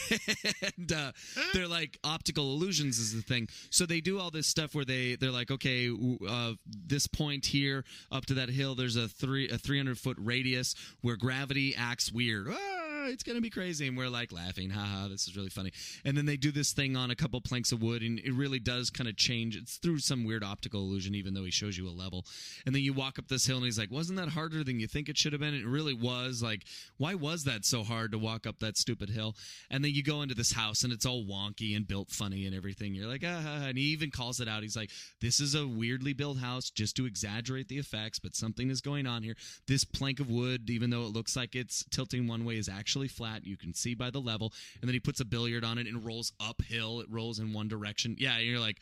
And uh, they're like, optical illusions is the thing. So they do all this stuff where they, they're like, okay, uh, this point here up to that hill, there's a three a three hundred foot radius where gravity acts weird. Ah, it's going to be crazy. And we're like laughing. Haha, this is really funny. And then they do this thing on a couple planks of wood, and it really does kind of change. It's through some weird optical illusion, even though he shows you a level. And then you walk up this hill, and he's like, wasn't that harder than you think it should have been? It really was. Like, why was that so hard to walk up that stupid hill? And then you go into this house, and it's all wonky and built funny and everything. You're like, ah, and he even calls it out. He's like, this is a weirdly built house just to exaggerate the effects, but something is going on here. This plank of wood, even though it looks like it's tilting one way, is actually flat. You can see by the level. And then he puts a billiard on it and rolls uphill. It rolls in one direction. Yeah, and you're like,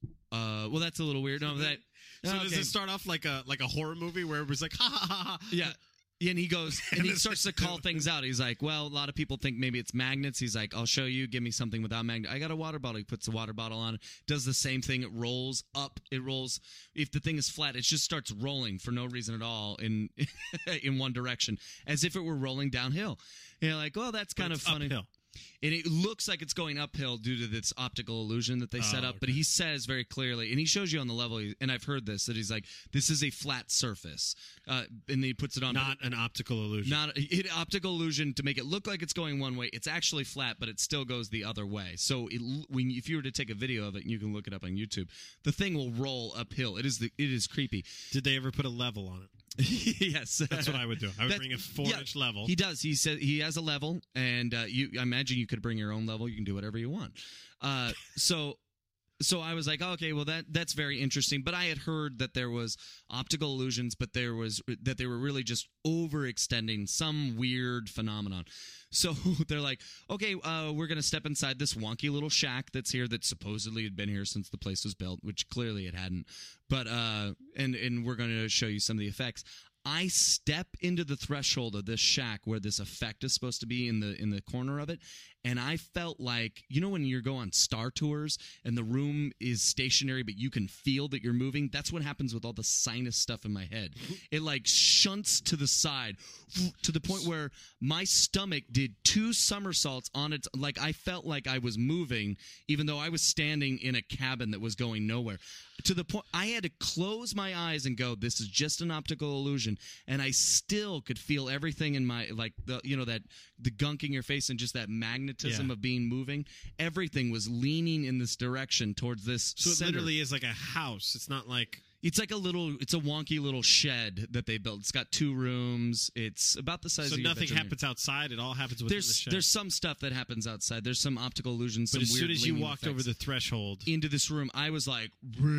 uh, well, that's a little weird. No, that. So okay. does it start off like a like a horror movie where it was like, ha ha ha ha? Yeah. And he goes, and he starts to call things out. He's like, well, a lot of people think maybe it's magnets. He's like, I'll show you. Give me something without magnet. I got a water bottle. He puts the water bottle on it. Does the same thing. It rolls up. It rolls. If the thing is flat, it just starts rolling for no reason at all in in one direction, as if it were rolling downhill. And you're like, well, that's kind of funny. Uphill. And it looks like it's going uphill due to this optical illusion that they set oh, up. okay. But he says very clearly, and he shows you on the level, and I've heard this, that he's like, this is a flat surface. Uh, and he puts it on. Not an optical illusion. Not it, optical illusion to make it look like it's going one way. It's actually flat, but it still goes the other way. So it, when if you were to take a video of it, and you can look it up on YouTube, the thing will roll uphill. It is the, it is creepy. Did they ever put a level on it? Yes, That's what I would do. I would That- bring a four yeah, inch level. He does. He said he has a level, and uh, you. I imagine you could bring your own level. You can do whatever you want. Uh, so, so I was like, oh, okay, well that that's very interesting. But I had heard that there was optical illusions, but there was that they were really just overextending some weird phenomenon. So they're like, okay, uh, we're going to step inside this wonky little shack that's here that supposedly had been here since the place was built, which clearly it hadn't. But uh, and and we're going to show you some of the effects. I step into the threshold of this shack where this effect is supposed to be in the in the corner of it, and I felt like, you know when you go on Star Tours and the room is stationary but you can feel that you're moving? That's what happens with all the sinus stuff in my head. It like shunts to the side to the point where my stomach did two somersaults on its, like I felt like I was moving even though I was standing in a cabin that was going nowhere. To the point I had to close my eyes and go, this is just an optical illusion, and I still could feel everything in my, like the, you know, that the gunk in your face and just that magnetism Yeah. of being moving. Everything was leaning in this direction towards this. So it center. literally is like a house. It's not like It's like a little, it's a wonky little shed that they built. It's got two rooms. It's about the size so of your nothing bedroom. happens outside. It all happens within There's the shed. there's some stuff that happens outside. There's some optical illusions. but some as soon weird as you leaning walked effects. over the threshold, into this room, I was like,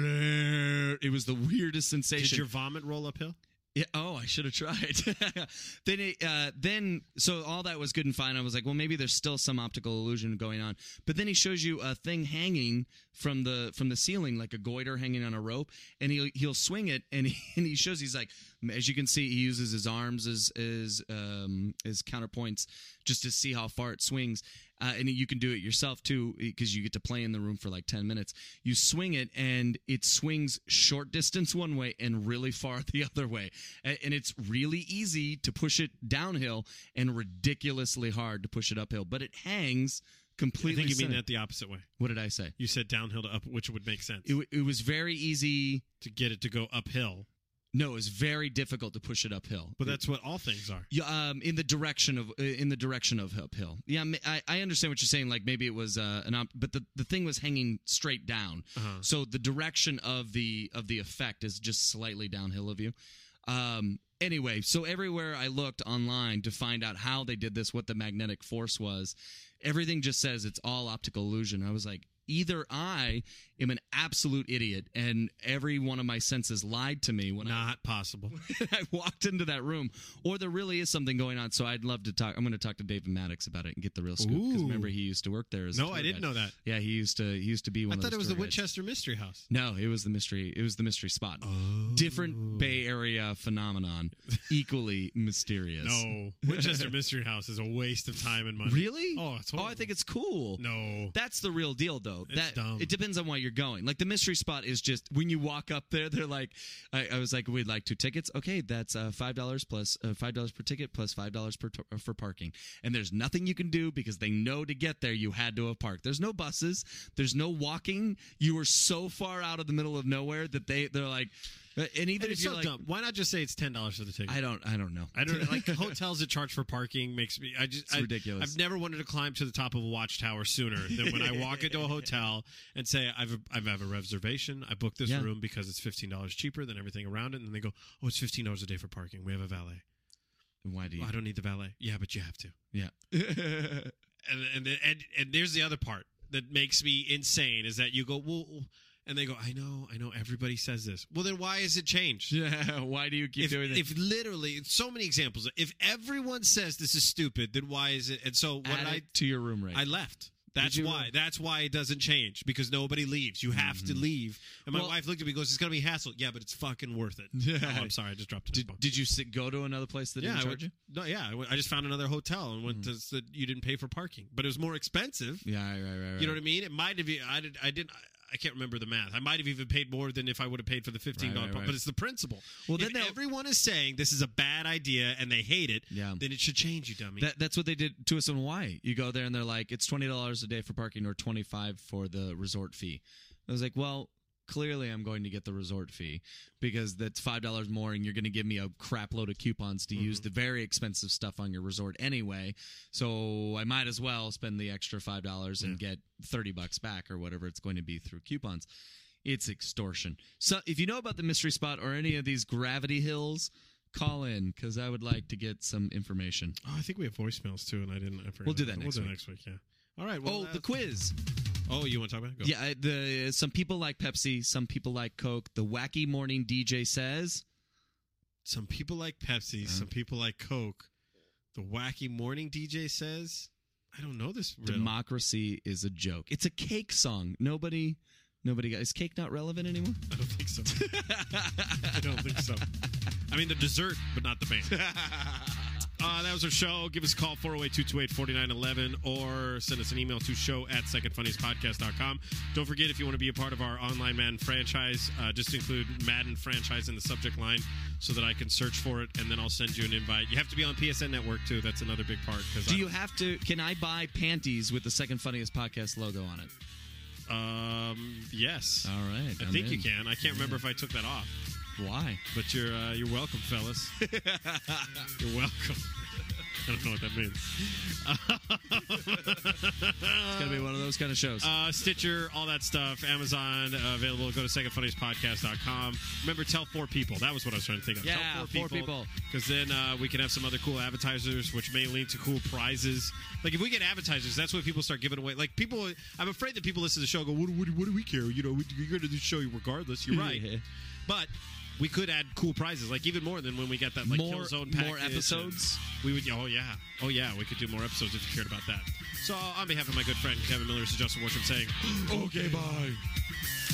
"Bleh." It was the weirdest sensation. did your vomit roll uphill? Yeah, oh, I should have tried. then, it, uh, then, so all that was good and fine. I was like, well, maybe there's still some optical illusion going on. But then he shows you a thing hanging from the from the ceiling, like a goiter hanging on a rope, and he'll he'll swing it, and he, and he shows he's like, as you can see, he uses his arms as as um, as counterpoints just to see how far it swings. Uh, and you can do it yourself too, because you get to play in the room for like ten minutes. You swing it, and it swings short distance one way and really far the other way. And, and it's really easy to push it downhill and ridiculously hard to push it uphill. But it hangs I completely. think you mean centered. that the opposite way. What did I say? You said downhill to up, which would make sense It, w- it was very easy. to get it to go uphill. No, it was very difficult to push it uphill. But that's what all things are. Yeah, um, in the direction of uh, in the direction of uphill. Yeah, I, I understand what you're saying. Like maybe it was uh, an op- but the, the thing was hanging straight down. Uh-huh. So the direction of the of the effect is just slightly downhill of you. Um, anyway, so everywhere I looked online to find out how they did this, what the magnetic force was, everything just says it's all optical illusion. I was like, either I am an absolute idiot and every one of my senses lied to me when Not possible. I, I walked into that room, or there really is something going on. So I'd love to talk. I'm going to talk to David Maddox about it and get the real scoop. Because Ooh. remember, he used to work there as a No, tour I didn't guide. know that. Yeah, he used to. He used to be one I of thought those it was the tour guides. Winchester Mystery House. No, it was the mystery. It was the mystery spot. Oh. Different Bay Area phenomenon, equally mysterious. No. Winchester Mystery House is a waste of time and money. Really? Oh, it's Oh, I horrible. think it's cool. No. That's the real deal, though. though. It's that dumb. It depends on why you're going. Like the mystery spot is just when you walk up there, they're like, I, I was like, we'd like two tickets. Okay, that's uh, five dollars plus uh, five dollars per ticket plus five dollars per t- for parking. And there's nothing you can do because they know to get there you had to have parked. There's no buses. There's no walking. You were so far out of the middle of nowhere that they they're like. And even And if it's you're so like, dumb. Why not just say it's ten dollars for the ticket? I don't, I don't know. I don't like hotels that charge for parking makes me. I just It's I, ridiculous. I've never wanted to climb to the top of a watchtower sooner than when I walk into a hotel and say I've a, I have a reservation. I booked this Yeah. room because it's fifteen dollars cheaper than everything around it, and then they go, "Oh, it's fifteen dollars a day for parking. We have a valet." Why do you? Oh, I don't need the valet. Yeah, but you have to. Yeah. And and and and there's the other part that makes me insane is that you go, well. And they go, I know, I know, everybody says this. Well, then why has it changed? Yeah. Why do you keep If, doing that? if literally, so many examples. If everyone says this is stupid, then why is it? And so what Add I it to your room rate. I left. That's you why. really? That's why it doesn't change because nobody leaves. You have to leave. And my Well- wife looked at me and goes, "It's gonna be hassle." Yeah, but it's fucking worth it. Yeah. Oh, I'm sorry, I just dropped it. Did, did you sit, go to another place that yeah, didn't I charge went, you? no, yeah. I, went, I just found another hotel and went to said you didn't pay for parking, but it was more expensive. Yeah, right, right, right. You know what I mean? It might have. I did. I did. I can't remember the math. I might have even paid more than if I would have paid for the fifteen dollars. Right, right, right. But it's the principle. Well, If then they'll- everyone is saying this is a bad idea and they hate it, Yeah. then it should change, you dummy. That, that's what they did to us in Hawaii. You go there and they're like, it's twenty dollars a day for parking or twenty-five for the resort fee. I was like, well, clearly I'm going to get the resort fee because that's five dollars more and you're going to give me a crap load of coupons to use the very expensive stuff on your resort anyway. So I might as well spend the extra five dollars and get thirty bucks back or whatever it's going to be through coupons. It's extortion. So if you know about the mystery spot or any of these gravity hills, call in because I would like to get some information. oh, I think we have voicemails too, and I didn't. I forgot We'll do about that next We'll do week. it next week. Yeah. All right. Well, Oh, uh, the quiz. Oh, you want to talk about it? Go. Yeah, I- the some people like Pepsi, some people like Coke. The wacky morning D J says, Some people like Pepsi. Uh-huh. Some people like Coke. The wacky morning D J says, I don't know this. riddle. "Democracy is a joke." It's a Cake song. Nobody, nobody got. Is Cake not relevant anymore? I don't think so. I don't think so. I mean, the dessert, but not the band. Uh, that was our show. Give us a call, four oh eight, two two eight, four nine one one, or send us an email to show at second funniest podcast dot com. Don't forget, if you want to be a part of our online Madden franchise, uh, just include Madden franchise in the subject line so that I can search for it, and then I'll send you an invite. You have to be on P S N Network, too. That's another big part. Do you have to? Can I buy panties with the Second Funniest Podcast logo on it? Um, yes. All right, I I'm think you in. can. I can't remember if I took that off. Why? But you're uh, you're welcome, fellas. You're welcome. I don't know what that means. It's gonna be one of those kind of shows. Uh, Stitcher, all that stuff, Amazon, uh, available. Go to second funniest podcast dot com. Remember, tell four people. That was what I was trying to think of. Yeah, tell four people. Because then uh, we can have some other cool advertisers, which may lead to cool prizes. Like, if we get advertisers, that's when people start giving away. Like, people, I'm afraid that people listen to the show and go, what, what, what do we care? You know, we- you're going to do the show regardless. You're right. Yeah. But we could add cool prizes, like even more than when we got that like More- Killzone package. more episodes? and We would. Oh yeah. Oh yeah. We could do more episodes if you cared about that. So on behalf of my good friend Kevin Miller, this is Justin Worsham saying, Okay, bye.